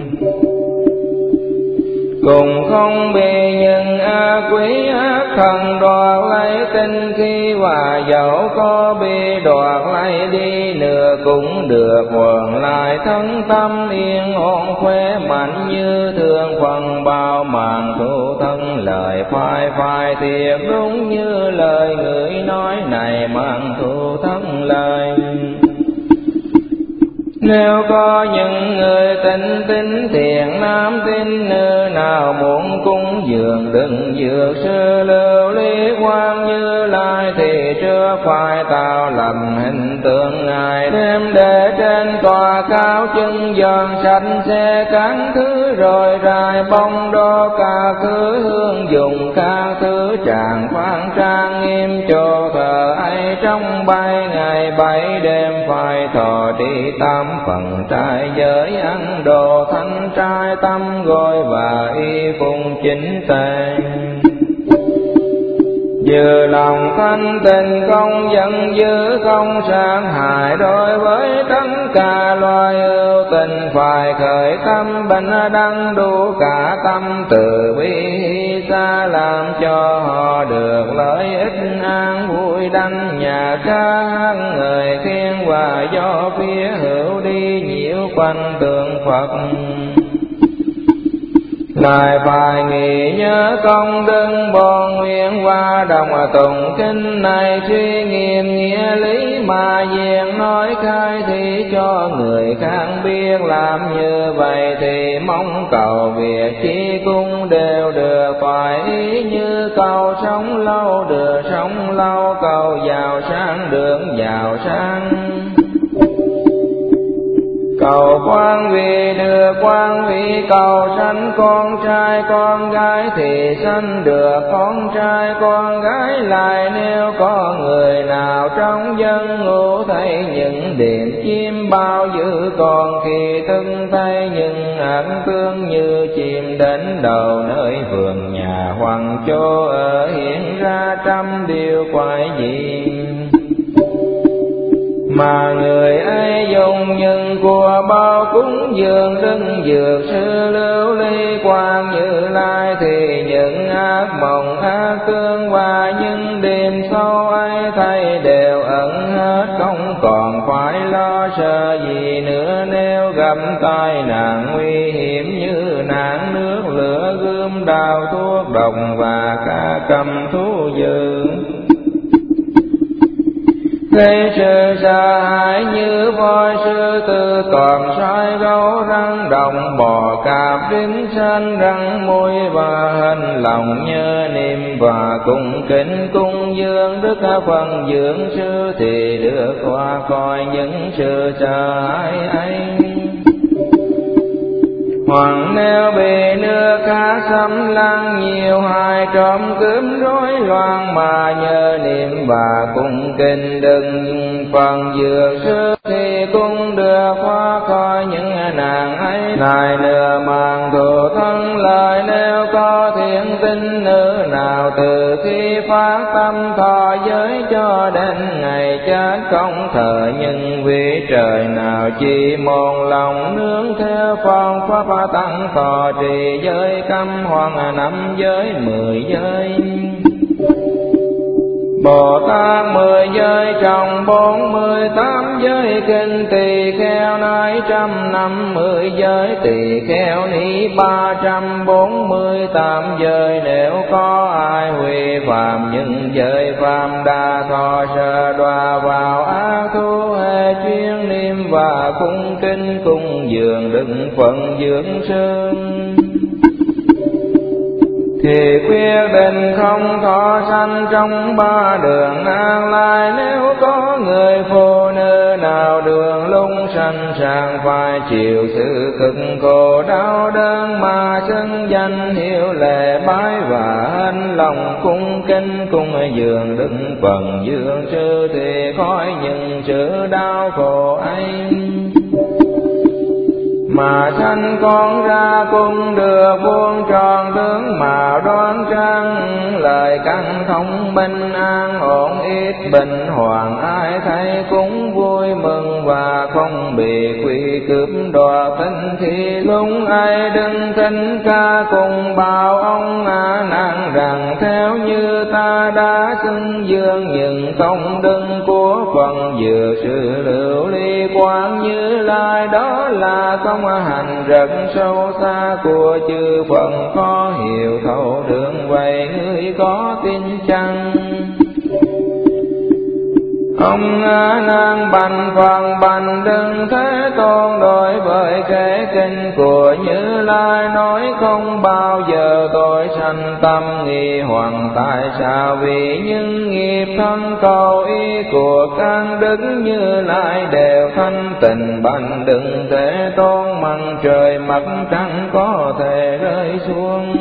cùng không bị những ác quỷ ác thần đoạt lấy tinh khí, và dẫu có bị đoạt lấy đi nữa cũng được hoàn lại thân tâm yên ổn khỏe mạnh như thường. Phần bao màn thu thân lời phai phai thiệt đúng như lời người nói này, mang thu thân lời. Nếu có những người tinh tín thiện nam tín nữ nào muốn cúng dường đừng dược sư Lưu Ly Quang Như Lai, thì trước phải tạo làm hình tượng ngài, đem để trên tòa cao chân giòn sạch sẽ các thứ, rồi rải bông đô cả thứ hương dùng các thứ tràng khoan trang nghiêm chỗ thờ ấy. Trong bảy ngày bảy đêm phải thọ trì tam phần trai giới, ăn đồ thanh trai tâm gối và y phụng chính tề. Giữ lòng thanh tịnh không giận dữ không sát hại, đối với tất cả loài ưu tình phải khởi tâm bình đẳng đủ cả tâm từ bi hy xa, làm cho họ được lợi ích an vui đảnh nhà ca hát người thiên, và do phía hữu đi nhiễu quanh tượng Phật. Lại phải nghĩ nhớ công đức bổn nguyện và đọc tụng kinh này, suy nghiệm nghĩa lý mà diện nói khai thị cho người khác biết. Làm như vậy thì mong cầu việc chi cũng đều được, phải ý như cầu sống lâu được sống lâu, cầu giàu sang được giàu sang, cầu quan vị được quan vị, cầu sanh con trai con gái thì sanh được con trai con gái. Lại nếu có người nào trong dân ngủ thấy những điểm chim bao dữ, còn khi từng thấy những ảnh tương như chim đến đầu nơi vườn nhà hoàng chỗ ở, hiện ra trăm điều quái dị. Mà người ấy dùng những của bao cúng dường đừng dược sư Lưu Ly Quang Như Lai, thì những ác mộng ác tương và những đêm sâu ấy thấy đều ẩn hết, không còn phải lo sợ gì nữa. Nếu gặp tai nạn nguy hiểm như nạn nước lửa gươm đao thuốc độc và cả cầm thú dữ, gây sự sợ hãi như voi sư tử toàn sói gấu rắn đồng bò cạp trứng sanh răng môi, và hình lòng nhớ niệm và cung kính cung dường đức phần dưỡng sư, thì được qua khỏi những sự sợ hãi ấy. Hoặc nếu bị nước khác xâm lăng nhiều hại trộm cướp rối loạn, mà nhờ niệm và cung kính đừng phần dược sư, thì cũng được qua khỏi những nạn ấy. Lại nửa màng thù thân lời, nếu có thiện tín nữ nào từ khi phát tâm thọ giới cho đến ngày chết không thờ những vị trời nào, chỉ một lòng nương theo phong pháp tăng thọ trì giới cấm hoặc năm giới mười giới. Bồ Tát mười giới trong bốn mươi tám giới kinh, tỳ kheo nói trăm năm mươi giới, tỳ kheo ni ba trăm bốn mươi tám giới. Nếu có ai hủy phạm những giới phạm, đa thọ sợ đọa vào ác thú, hệ chuyên niệm và cung kính cung dường đức phận dưỡng sư, thì quyết định không thọ sanh trong ba đường an lai. Nếu có người phụ nữ nào đường lung sanh sàng phải chịu sự cực khổ đau đớn, mà xưng danh hiệu lệ bái và hân lòng cung kính cung dường đức phần dưỡng sư, thì khỏi những sự đau khổ ấy. Mà sanh con ra cũng được vuông tròn tướng mạo đoan trang, lời căn thông minh an ổn ít bình hoàng. Ai thấy cũng vui mừng và không bị quỷ cướp đoạt tinh, thì lúc ai đừng thinh ca cùng bảo ông a nan rằng, theo như ta đã xưng dương những công đức của phần dược sư Lưu Ly Quang Như Lai, đó là công hành rất sâu xa của chư Phật có hiểu thấu đường. Vậy ngươi có tin chăng? Ông A Nan bành phần bành đừng Thế Tôn đối với kể kinh của Như Lai, nói không bao giờ tôi sanh tâm nghi hoặc. Tại sao? Vì những nghiệp thân cầu ý của các đức Như Lai đều thanh tịnh bành đừng Thế Tôn, măng trời mặt trăng có thể rơi xuống,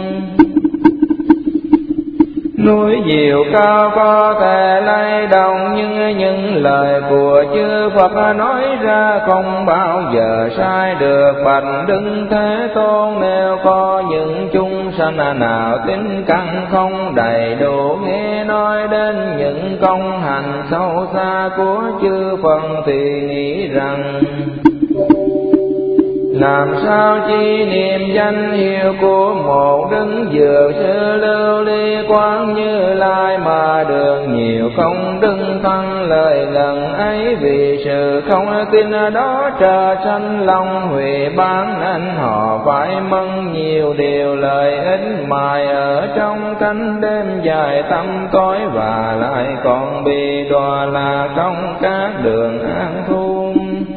núi diệu cao có thể lay động, nhưng những lời của chư Phật nói ra không bao giờ sai được. Bạch Đức Thế Tôn, nếu có những chúng sanh nào tính căn không đầy đủ, nghe nói đến những công hành sâu xa của chư Phật thì nghĩ rằng làm sao chi niệm danh hiệu của một Đức Dược Sư Lưu Ly Quán Như Lai mà được nhiều công đức thân lời lần ấy. Vì sự không tin đó trở sanh lòng huệ bán, nên họ phải mong nhiều điều lợi ích mài ở trong cánh đêm dài tăm tối, và lại còn bị đọa lạc trong các đường an thu.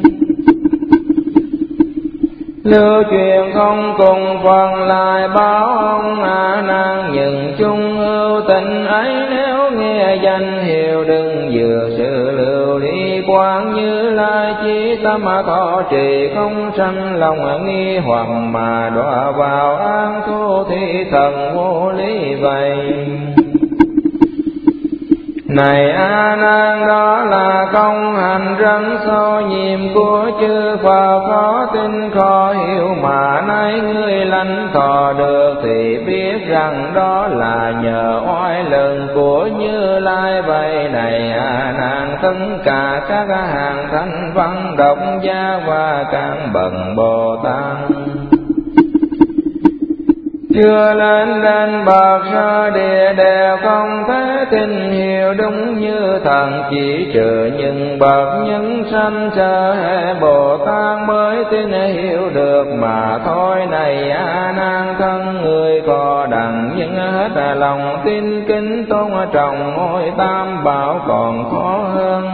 Lưu truyền không cùng phần lại báo ông A Nan, những chung ưu tình ấy nếu nghe danh hiệu đừng Dược Sư Lưu Ly Quán Như Lai, chí tâm thọ trì không sanh lòng nghi hoặc, mà đọa vào an thu thì thần vô lý vậy. Này A Nan, đó là công hành rất sâu nhiệm của chư Phật, khó tin khó hiểu mà nay ngươi lãnh thọ được, thì biết rằng đó là nhờ oai lực của Như Lai vậy. Này A Nan, tất cả các hàng thánh văn độc giác và các bậc Bồ Tát chưa lên đến bậc sơ địa đều không thể tin hiểu đúng như thần, chỉ trừ những bậc nhân sanh sơ hệ Bồ Tát mới tin hiểu được mà thôi. Này A Nan, thân người có đặng nhưng hết lòng tin kính tôn trọng ngôi tam bảo còn khó hơn.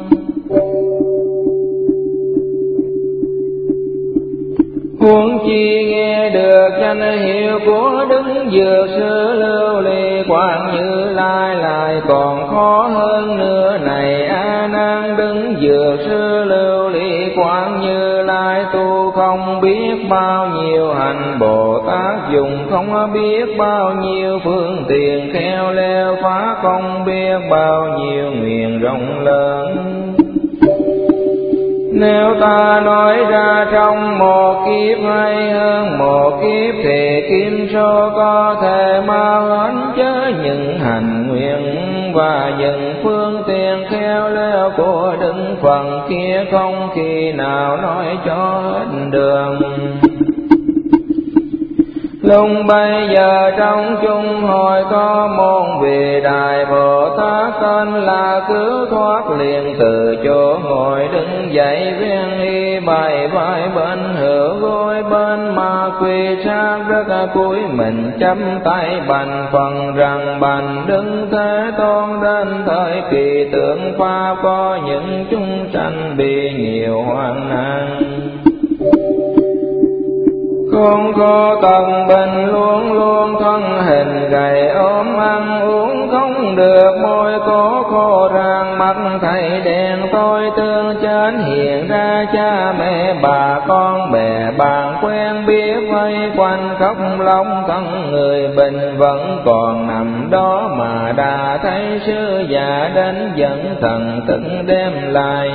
Huống chi nghe được danh hiệu của Đức Dược Sư Lưu Ly Quán Như Lai lại còn khó hơn nữa. Này A Nan, Đức Dược Sư Lưu Ly Quán Như Lai tu không biết bao nhiêu hành, Bồ Tát dùng không biết bao nhiêu phương tiện khéo léo, phá không biết bao nhiêu nguyện rộng lớn. Nếu ta nói ra trong một kiếp hay hơn một kiếp, thì kim số có thể mau hết chớ những hành nguyện và những phương tiện khéo léo của Đức Phật kia không khi nào nói cho hết đường. Lúc bây giờ trong chung hội có một vị Đại Bồ Tát tên là Cứu Thoát, liền từ chỗ ngồi đứng dậy viên y bài vai bên hữu gối bên ma quỳ sát rất cúi mình chắp tay bành phần rằng: Bành Đức Thế Tôn, đến thời kỳ tượng Pháp có những chúng sanh bị nhiều hoạn nạn, khốn khổ tận bình, luôn luôn thân hình gầy ốm, ăn uống không được, môi cố khô rang, mắt thấy đen tôi tương chết. Hiện ra cha mẹ bà con bè bạn quen biết vây quanh khóc lóc, thân người bình vẫn còn nằm đó, mà đã thấy sư già đến dẫn thần thức đem lại.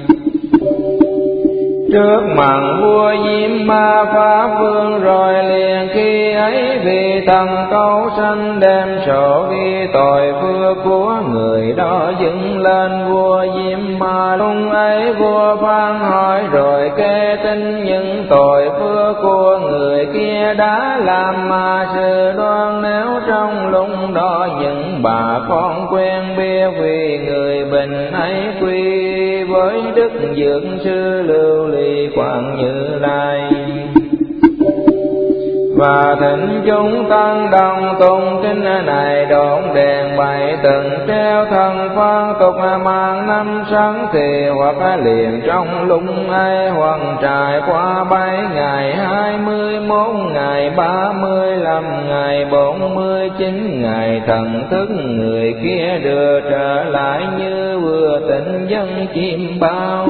Trước mặt vua Diêm Ma Pháp Vương rồi liền khi ấy, vì thần câu sanh đem sổ ghi tội phước của người đó dựng lên vua Diêm Ma. Lúc ấy vua Phan hỏi rồi kê tin những tội phước của người kia đã làm, mà sự đoan nếu trong lúc đó những bà con quen biết, vì người bình ấy quy với Đức Dược Sư Lưu Ly Quán Như Lai. và thịnh chúng tăng đồng tụng kinh này đốt đèn bảy từng treo thân phan tục mang năm sáng thì hoặc liền trong lúc ấy hoặc trải qua bảy ngày hai mươi mốt ngày ba mươi lăm ngày bốn mươi chín ngày thần thức người kia đưa trở lại như vừa tỉnh dân chim bao.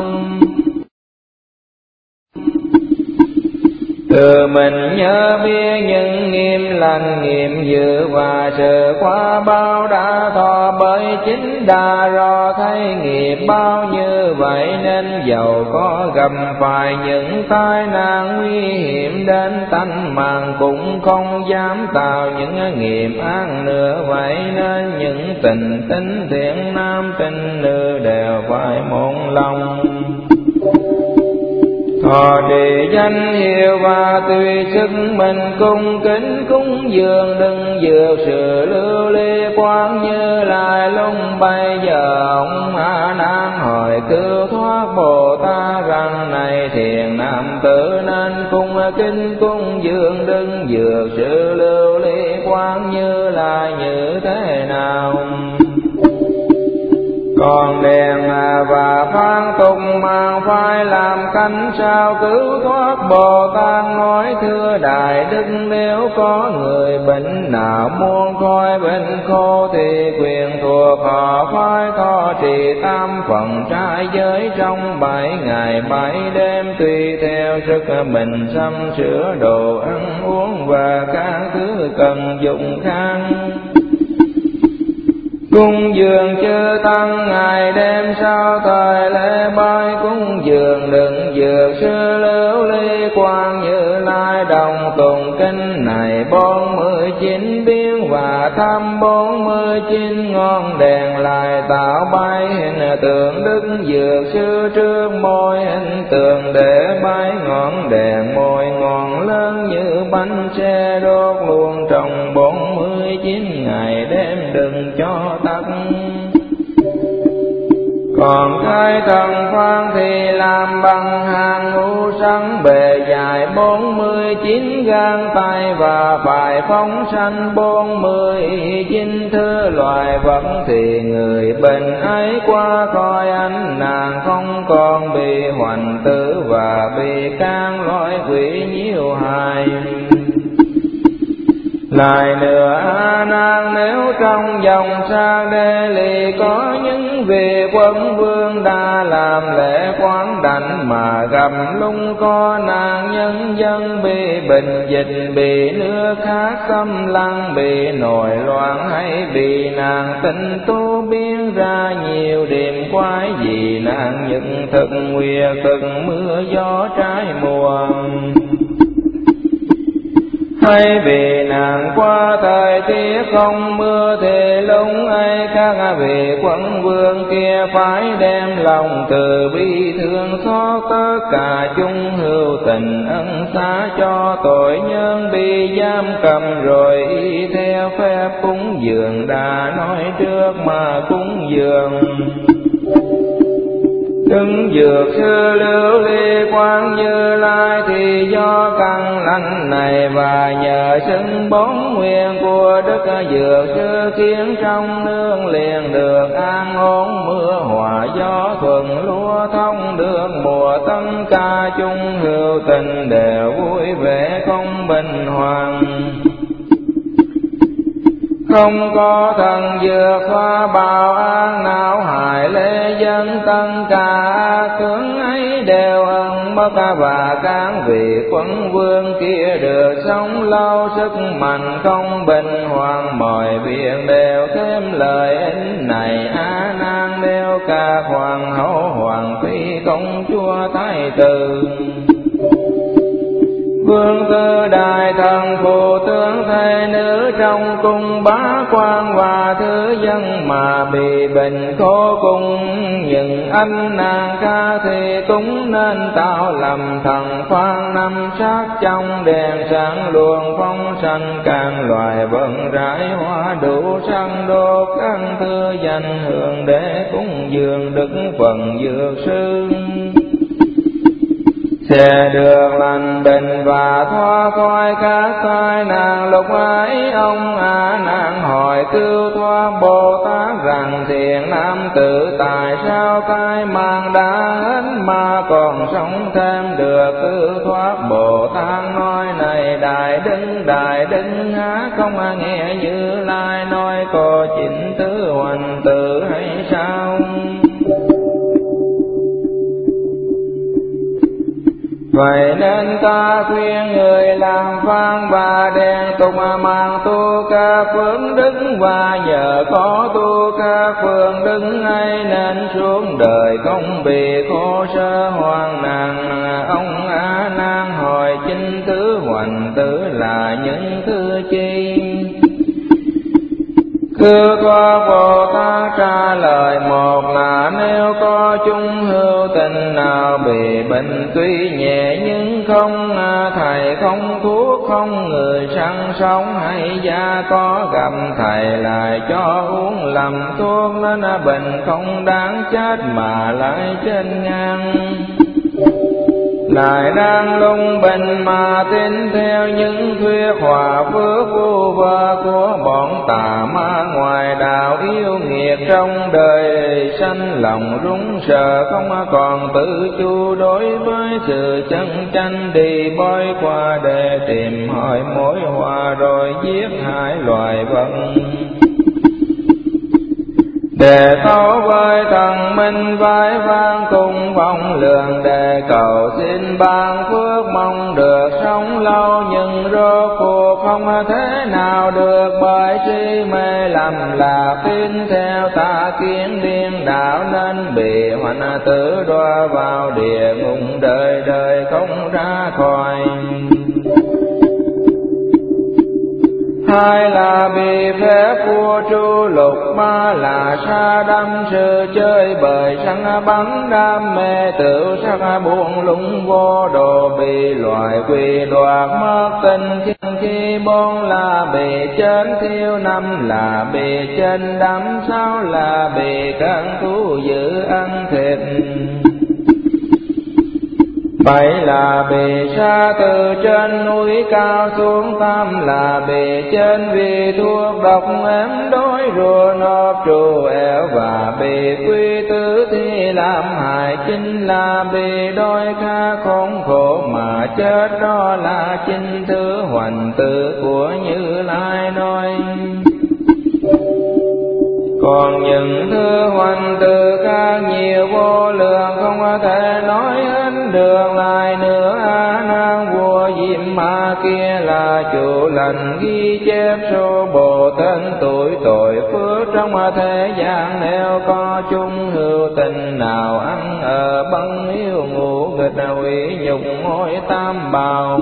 Từ mình nhớ biết những nghiêm lành nghiêm dự và sự qua bao đã thọ bởi chính đà rõ thấy nghiệp bao như vậy nên dầu có gặp phải những tai nạn nguy hiểm đến tánh mạng cũng không dám tạo những nghiệp ác nữa. Vậy nên những tình tính thiện nam tình nữ đều phải một lòng thọ trì danh hiệu và tùy sức mình cung kính cúng dường đừng dược sự lưu ly quán Như Lai. Lúc bây giờ ông A Nan hỏi cứu thoát Bồ Tát rằng này thiền nam tử nên cung kính cúng dường đừng dược sự lưu ly quán Như Lai như thế nào? Còn đèn và phan tục mang phải làm cánh sao cứu thoát Bồ Tát. Nói thưa Đại Đức nếu có người bệnh nào muốn khỏi bệnh khổ thì quyền thuộc họ phải thọ trì tam phần trai giới trong bảy ngày bảy đêm tùy theo sức mình sắm sửa đồ ăn uống và các thứ cần dụng khác. Cung dường chư tăng ngày đêm sau thời lễ bái cúng dường đừng dược sư lưu ly quang Như Lai. Đồng tụng kinh này bốn mươi chín biến và thăm bốn mươi chín ngọn đèn lại tạo bay hình tượng đức dược sư trước môi hình tượng để bay ngọn đèn môi ngọn lớn như bánh xe đốt luôn trong bốn mươi chín ngày đêm đừng cho tắt. Còn cái thần phan thì làm bằng hàng ngũ sắc bề dài bốn mươi chín gang tay và phải phóng sanh bốn mươi chín thứ loài vật thì người bệnh ấy qua khỏi ánh nàng không còn bị hoành tử và bị can loại quỷ nhiễu hại. Lại nữa A Nan nếu trong dòng xa đê lì có những vị quân vương đã làm lễ quán đảnh mà gặp lung có nạn nhân dân bị bệnh dịch bị nước khác xâm lăng bị nổi loạn hay bị nạn tình tu biến ra nhiều điểm quái gì nạn những thực nguy cực mưa gió trái mùa hay vì nạn qua thời tiết không mưa thì lúc ấy các vị quân vương kia phải đem lòng từ bi thương xót tất cả chúng hữu tình ân xá cho tội nhân bị giam cầm rồi y theo phép cúng dường đã nói trước mà cúng dường. Đứng dược sư lưu ly quang Như Lai thì do căn lành này và nhờ xưng bốn nguyện của Đức Dược Sư khiến trong nương liền được an ổn mưa hòa gió thuận lúa thông được mùa tất cả chúng hữu tình đều vui vẻ không bình hoàng. Không có thần dược hoa bảo an não hại lễ dân tất cả tướng ấy đều ân bất và các vị quân vương kia được sống lâu sức mạnh không bình hoàng. Mọi việc đều thêm lời ích này A Nan đều cả hoàng hậu hoàng phi công chúa thái tử vương tư đại thần phụ tướng thê nữ trong cung bá quan và thứ dân mà bị bệnh khổ cùng những anh nàng ca thì cũng nên tạo lầm thần phan năm sát trong đèn sáng luồng phong sanh càng loài vận rải hoa đủ sang đô các thư danh hưởng để cúng dường đức phần dược sư. sẽ được lành bình và thoát khỏi các tai nạn. Lúc ấy ông A Nan hỏi cứu thoát Bồ Tát rằng: thiện nam tử, tại sao cái mạng đã hết mà còn sống thêm được? Cứu thoát Bồ Tát nói: này đại đức, đại đức há không nghe Như Lai nói có chín thứ hoành tử hay sao? Vậy nên ta khuyên người làm phan và đèn tục mang tu các phương đức, và nhờ có tu các phương đức ấy nên xuống đời không bị khổ sở hoang nạn. Ông A Nan hỏi chín thứ hoành tử là những thứ chi? Cứu thoát Bồ Tát trả lời: một là nếu có chung hữu tình nào bị bệnh tuy nhẹ nhưng không thầy, không thuốc, không người săn sống, hay gia có gặp thầy lại cho uống lầm thuốc, nên bệnh không đáng chết mà lại chết ngang. Lại đang lung bình mà tin theo những thuyết hòa phước vu vơ của bọn tà ma ngoài đạo yêu nghiệt, trong đời sanh lòng run sợ, không còn tự chu đối với sự chân chánh, đi bói qua để tìm hỏi mối hòa rồi giết hại loài vật. Để tấu với thần minh vai vang cùng vọng lượng, để cầu xin ban phước mong được sống lâu, nhưng rốt cuộc không thế nào được, bởi si mê lầm lạc tin theo tà kiến điên đạo, nên bị hoành tử đọa vào địa ngục đời đời không ra khỏi. Hai là bị phép vua tru lục, ba là sa đắm sự chơi bời săn bắn, đam mê tự sắc buông lung vô độ, bị loài quỷ đoạt mất tình thiên khi, bốn là bị chết thiêu, năm là bị chết đắm, sáu là bị các thú dữ ăn thịt, bảy là bị sa từ trên núi cao xuống, tám là bị chết vì thuốc độc ếm đói rùa nộp trù ẻo, và bị quy tử thi làm hại, chính là bị đói khát khốn khổ mà chết. Đó là chín thứ hoành tử của Như Lai nói. Còn những thứ hoành tử khác nhiều vô lượng, không có thể nói hết được. Lại nữa A Nan vua Diêm Ma kia là chủ lành ghi chép số bộ tên tuổi tội phước trong thế gian, nếu có chung hữu tình nào ăn ở băng yêu ngủ nghịch hủy nhục ngôi tam bào.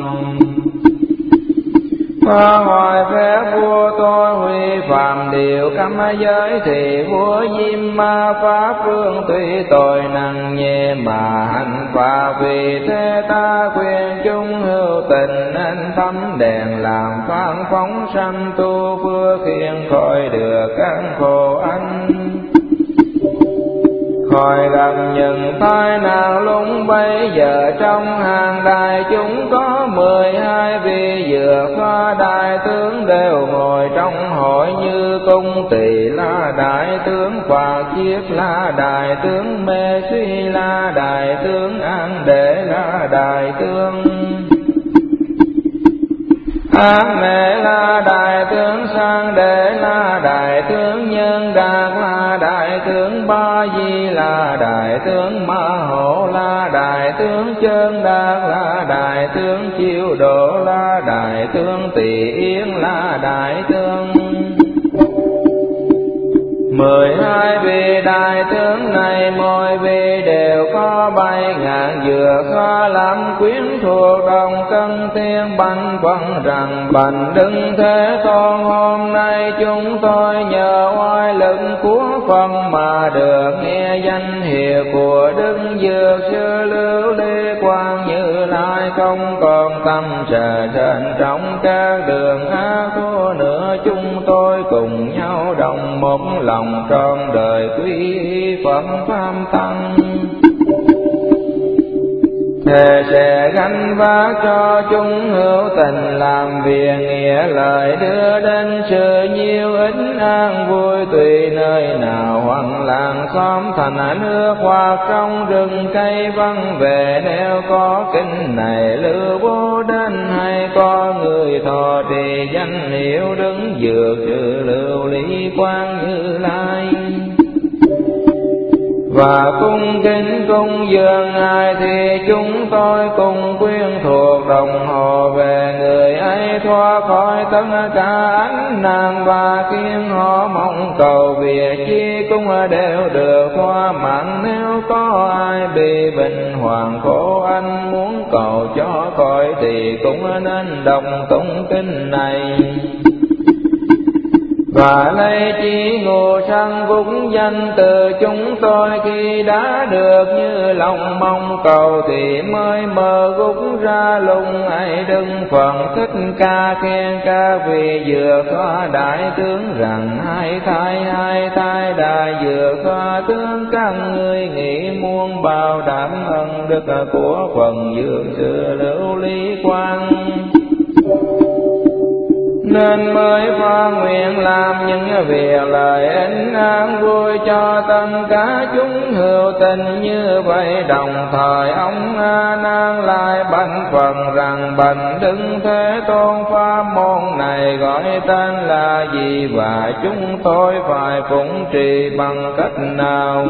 Phá hoại phép vua tôi huy phạm điều cấm giới, thì vua Diêm Ma pháp phương tuy tội nặng nhẹ mà hành phạt. Vì thế ta khuyên chúng hữu tình nên thấm đèn làm phán phóng sanh tu phước, khiến khỏi được các khổ ách, khỏi gặp những tai nạn lúc bấy giờ. Trong hàng đại chúng có mười hai vị dược pha đại tướng, đều ngồi trong hội như cung Tỳ La đại tướng, Phạt Chiết La đại tướng, Mê Suy La đại tướng, An Đệ La đại tướng, An Mê La đại tướng, Sang Đệ La đại tướng, Nhân Đạt La đại tướng, Ba Di La đại tướng, Ma Hổ La đại tướng, Chân Đạt La đại tướng, Chiêu Độ La đại tướng, Tỳ Yên La đại tướng. Mười hai vị đại tướng này mỗi vị đều có bảy ngàn dược pha làm quyến thuộc, đồng cân tiên bánh vâng rằng: bành Đức Thế Tôn, hôm nay chúng tôi nhờ oai lực của Phật mà được nghe danh hiệu của Đức Dược Sư Lưu Ly Quang Như Lai, không còn tâm sợ sệt trong các đường ác thua nữa. Chúng tôi cùng nhau đồng một lòng trọn đời quý Phật Pháp Tăng. thề sẽ gánh vác cho chúng hữu tình, làm việc nghĩa lời đưa đến sự nhiêu ích an vui. Tùy nơi nào hoặc làng xóm thành nước hoặc trong rừng cây vắng về, nếu có kinh này lưu bố đến, hay có người thọ trì danh hiệu đứng dược sự lưu lý quang Như Lai. Và cung kính cung dường Ngài thì chúng tôi cùng quyên thuộc đồng hồ về người ấy, thoát khỏi tất cả ánh nạn và khiến họ mong cầu việc chi cũng đều được thỏa mãn. Nếu có ai bị bệnh hoàng khổ anh muốn cầu cho khỏi thì cũng nên đọc tụng kinh này. Và lấy chí ngộ sanh phúc danh từ chúng tôi, khi đã được như lòng mong cầu thì mới mở gúc ra lùng ấy. Đức Phật Thích Ca khen các vị vừa có đại tướng rằng, hai thai hai thai đại vừa có tướng, các ngươi nghĩ muôn bao đảm ân đức của phần dược sự lưu lý quang. Nên mới phát nguyện làm những việc lợi ích an vui cho tất cả chúng hữu tình. Như vậy đồng thời ông A Nan lại bạch Phật rằng, bạch Đức Thế Tôn, pháp môn này gọi tên là gì và chúng tôi phải phụng trì bằng cách nào?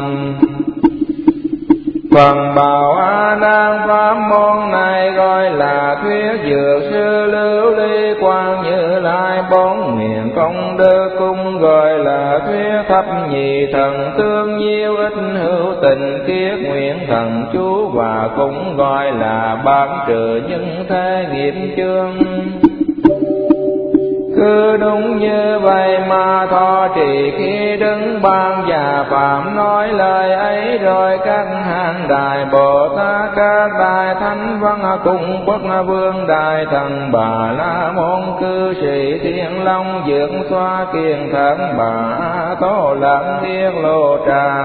Phần bảo A Nan, pháp môn này gọi là thuyết dược sư lưu ly quang Như Lai. Bốn nguyện công đức cung gọi là thuyết thập nhị thần tương nhiêu ích hữu tình kiết nguyện thần chú, và cũng gọi là bán trừ những thế nghiệp chướng. Cứ đúng như vậy mà thọ trì khi đứng ban già phạm nói lời ấy, rồi các hàng đại Bồ Tát, các đại thánh văn cùng quốc vương, đại thần Bà La Môn, cư sĩ Thiên Long, Dược Xoa Kiền Thần Bà Tô Lãng Yết Lô Trà,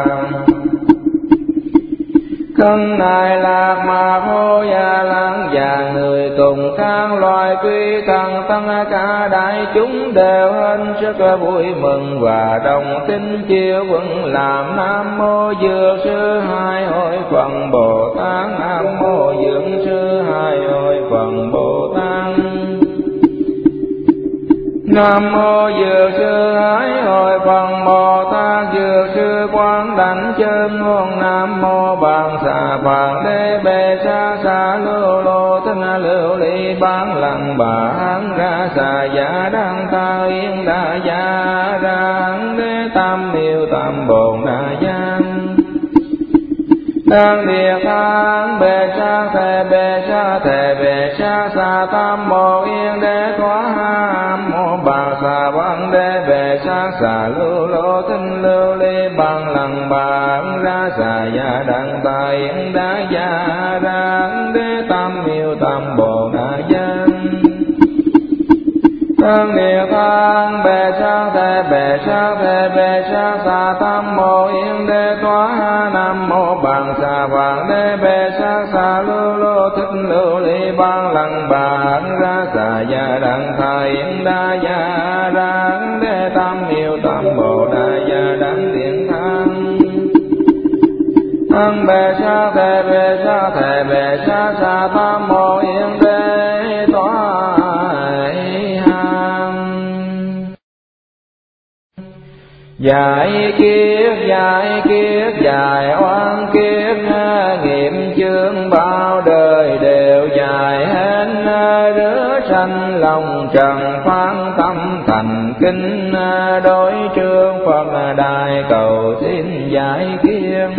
Thân Đại Lạc Ma Hô Gia Lăng, và người cùng các loài quy thần tất cả đại chúng đều hết sức vui mừng và đồng kính chiêu vững làm. Nam mô Dược Sư Hai Hội Phật Bồ Tát, Nam mô Dược Sư Hai Hội Phật Bồ Tát, Nam mô Dược Sư Ái Hội Phật Bồ Tát. Dược Sư Quán Đảnh Chân Ngôn, Nam mô Bàn Xà Phật Đế Bề Sa Sa Lưu Lô Tinh Lưu Ly Bán Lăng Bà Hán Ra Xà Giả Đăng Ta Yên Đa Gia Ra Đế Tam Miêu Tam Bồn Đa Giang Đăng Địa Thang Bề Sa Thề Bề Sa Thề Bề Sa Sa Tam Bộ Yên Đế Thoá Ham Mô Bà Xà Văn Đế Bề Sa Xà Lưu Lô Tinh Lưu Ly Bằng Lăng Bà Ra Xà Gia Đăng Ta Yên Đá Gia Ra Đế Tam Miêu Tam Bộ Đa Giang Đăng Địa Thang Bề Sa Thề Bề Sa Thề Bề Sa Sa Tam Bộ Yên Đế Thoá Nam Mô Bằng Xà Phật Đế Bề Sa Sa Lưu Lô Thích Lưu Ly Ban Lăng Bà Ra Xà Gia Đăng Ta Yên Đa Gia Ra Đế Tam Miêu Tam Bộ Đa Gia Đăng Điện Thang Thăng Bề Sa Thề Bề Sa Thề Bề Sa Sa Tam Bộ Yên Đế Thoá Giải kiếp giải kiếp giải oan kiếp, nghiệm chướng bao đời đều dài hết. Rứa sanh lòng trần phán tâm thành kinh, đối trương Phật Đại cầu xin giải kiếp.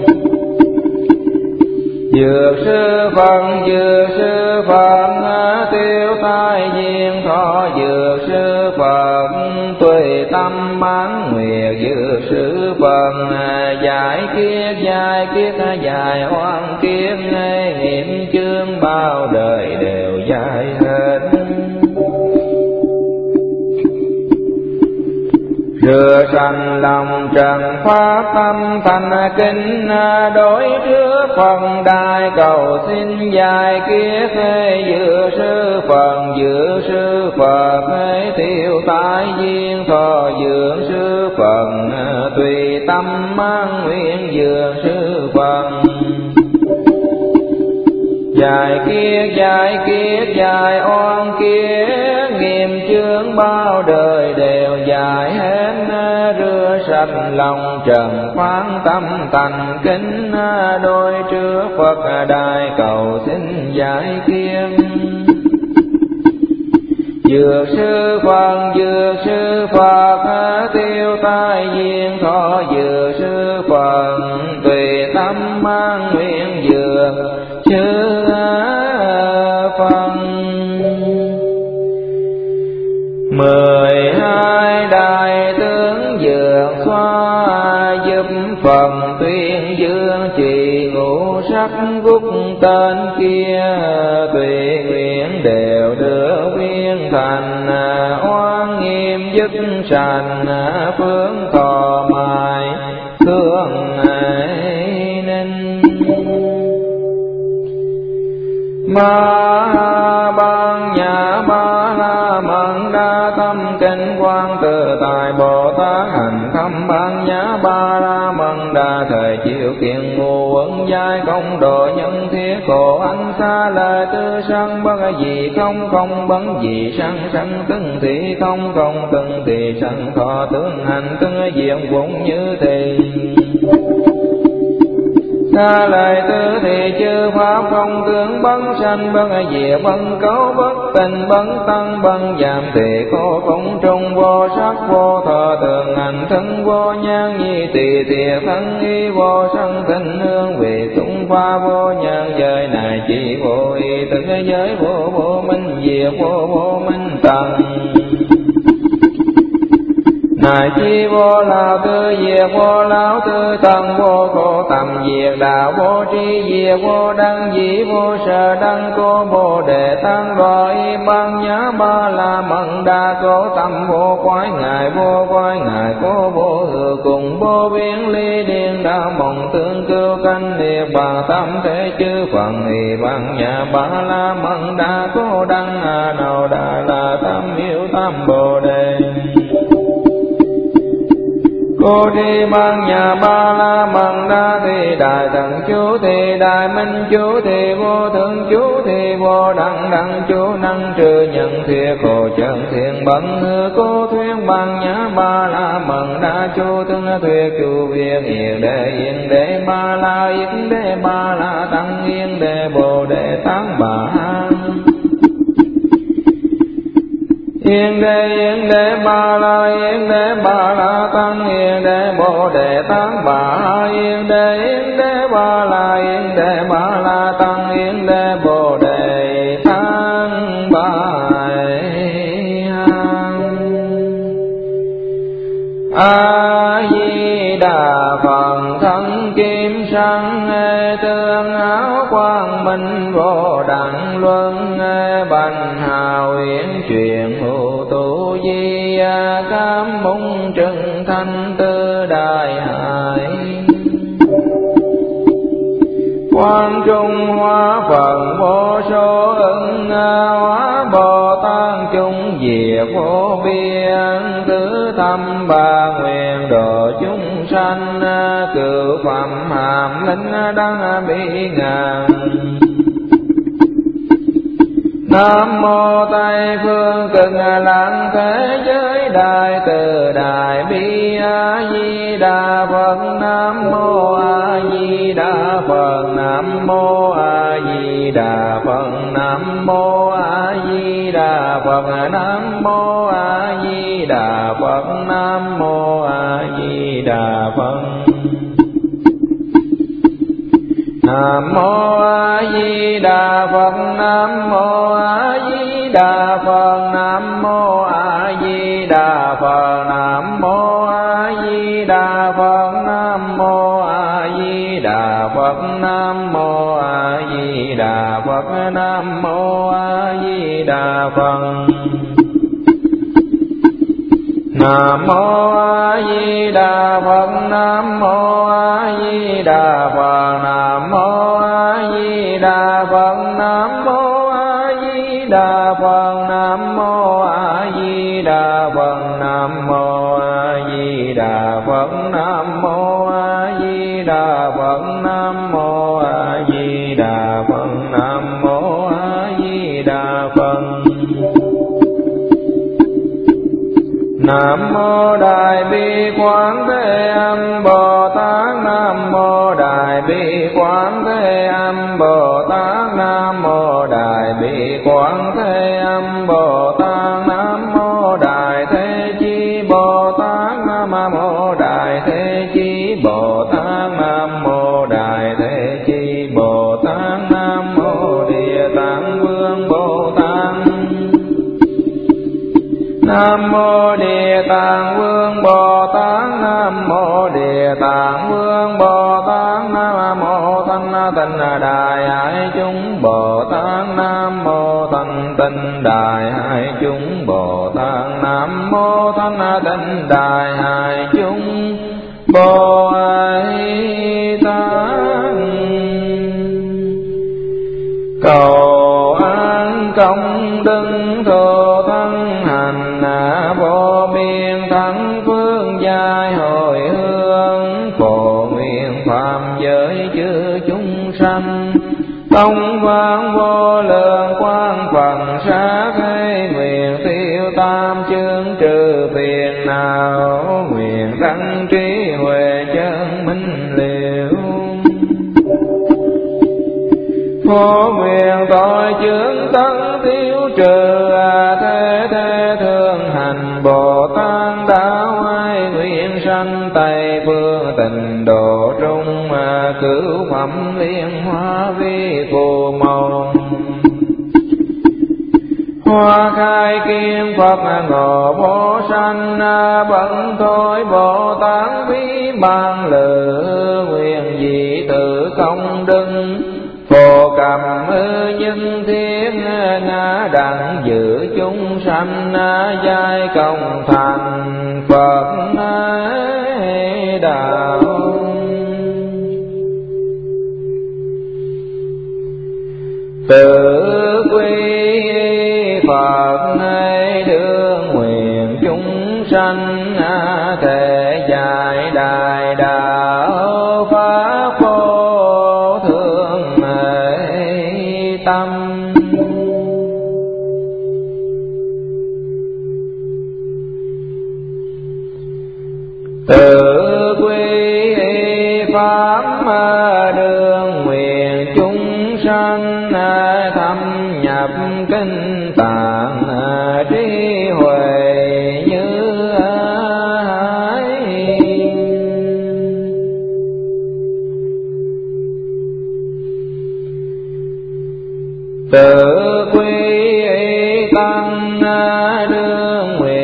Dược Sư Phật Dược Sư Phật tiêu tai diên thọ. Dược Sư Phật tùy tâm bán nguyệt. Dược Sư Phật giải kiếp giải kiếp giải oan kiếp, nghiệm chướng bao đời đều dài hết. Rửa sạch lòng trần pháp tâm thành kính, đối trước phần đài cầu xin dài kiếp. Dự sư phần dự sư Phật, tiêu tai duyên thọ dưỡng sư phần. Tùy tâm mang nguyện dường sư phần. Dài kiếp dài kiếp dài oan kiếp, nghiêm chướng bao đời đều dài hết. Rửa sạch lòng trần phán tâm thành kính, đôi trước Phật đài cầu xin giải kiếp. Dược sư Phật dược sư Phật, tiêu tai duyên thọ dược sư Phật. Tùy tâm mang nguyện dược sư Phật. Mười hai đại tướng dược xoa, giúp Phật tuyên dương trì ngũ sắc quốc tên kia. Tùy nguyện đều đưa viên thành, oan nghiêm dứt sanh phương thọ mài thương ninh. Ma ban nhà ba la mật đa tâm kinh quang tự tại Bồ Tát hành thâm ban nhã ba la mật đa. Thời chiếu kiện ngũ uẩn giai công độ nhân thiết khổ anh xa lời tư sanh. Bất gì không không bấn gì sanh sanh từng thị không không từng thị sanh thọ tướng hành từng diện vốn như thì. Xa lời tư thì chư pháp không tướng bấn sanh. Bất diệt bấn cấu bất tình bấn tăng bấn giảm thì khổ không trung vô sắc vô thọ tường hành thân vô nhan nhi tỳ thiệt thân y vô sanh tình hương vì tung pha vô nhan giới này chỉ vô y từng giới vô vô minh diệt vô vô minh tầng. Này chi vô lão tư diệt vô lão tư tầng vô khổ tầm diệt đạo vô tri diệt vô đăng dĩ vô sở đăng cô bồ đề tăng đòi ban nhã ba la mật đa cố tâm vô quái ngài vô quái ngài cố vô hư cùng vô biến ly điên đa mộng tương cưu canh liệt bà tâm thế chư phần thì ban nhã ba la mật đa cố đăng a nào đà la tâm yêu tâm bồ đề. Cô đi ban nhà ba la mật đa thì đại thần chú thì đại minh chú thì vô thượng chú thì vô đẳng đẳng chú năng trừ nhận thiệt khổ chân thiện bận hư. Cô thuyết ban nhã ba la mật đa chú tương thuyết chú viên yên đệ yên đệ ba la yên đệ ba la tăng yên đệ bồ đề tăng bà. Yên đế yên đế ba la yên đế ba la tăng yên đế bồ đề tăng bà. Yên đế yên đế ba la yên đế ba la tăng yên đế bồ đề tăng bà. A Di Đà Phật thân kim sang tương áo quang minh vô đẳng luân. Bành hào uyển truyền hữu tu di cám mung trừng thanh tư đại hải. Quang trung hóa Phật vô số ưng hóa Bồ Tát chung diệt vô biên. Tứ thâm ba nguyện độ chúng sanh cửu phẩm hàm linh đăng bi ngàn. Nam mô Tây phương cực lạc thế giới đại từ đại bi A Di Đà Phật. Nam mô A Di Đà Phật. Nam mô A Di Đà Phật. Nam mô A Di Đà Phật. Nam mô A Di Đà Phật. Nam mô A Di Đà Phật. Nam mô A Di Đà Phật. Nam mô A Di Đà Phật. Nam mô A Di Đà Phật. Nam mô A Di Đà Phật. Nam mô A Di Đà Phật. Nam mô A Di Đà Phật. Nam mô A Di Đà Phật. Nam mô A Di Đà Phật. Nam mô A Di Đà Phật. Nam mô A Di Đà Phật. Nam mô A Di Đà Phật. Nam mô A Di Đà Phật. Nam mô A Di Đà Phật. Nam mô A Di Đà Phật. Nam mô A Di Đà Phật. Nam mô A Di Đà Phật. Nam mô Đại Bi Quán Thế Âm Bồ Tát. Nam mô Đại Bi Quán Thế Âm Bồ Tát. Nam mô Đại Bi Quán Thế Âm Bồ Tát. Nam mô Đại Thế Chí Bồ Tát. Nam mô Đại Thế Chí Bồ Tát. Nam mô Đại Thế Chí Bồ Tát. Nam mô Địa Tạng Vương Bồ Tát. Nam mô Địa Tạng Vương Bồ Tát. Nam mô Địa Tạng Vương Bồ Tát. Nam mô Thanh Tịnh Đại Hải Chúng Bồ Tát. Nam mô Thanh Tịnh Đại Hải Chúng Bồ Tát. Nam mô Thanh Tịnh Đại Hải Chúng Bồ Tát. Cầu an công đức thọ thân hành vô biên thắng phương giai hồi hương. Phổ nguyện phạm giới chư chúng sanh tông vang vô lượng quang phần sát thế. Nguyện tiêu tam chướng trừ phiền não. Nguyện đăng trí huệ chân minh liễu. Phổ nguyện tội chướng tấn tiêu trừ. Thế thế thương hành Bồ Tát đạo ai. Nguyện sanh Tây phương tịnh độ trung. Cứu phẩm liên hoa vi phù màu. Hoa khai kim Phật ngộ vô sanh. Bận thôi Bồ Tát quý ban lự. Nguyện dị tự công đức phổ cầm nhân thiên. Ngã đặng giữ chúng sanh giai công thành Phật đạo. Tự quy Phật đương nguyện chúng sanh. Thể dài đại đạo pháp vô thượng tâm. Tự quy pháp đương nguyện chúng sanh. Thâm nhập kinh tạng trí huệ như hải. Tự quy tăng đương nguyện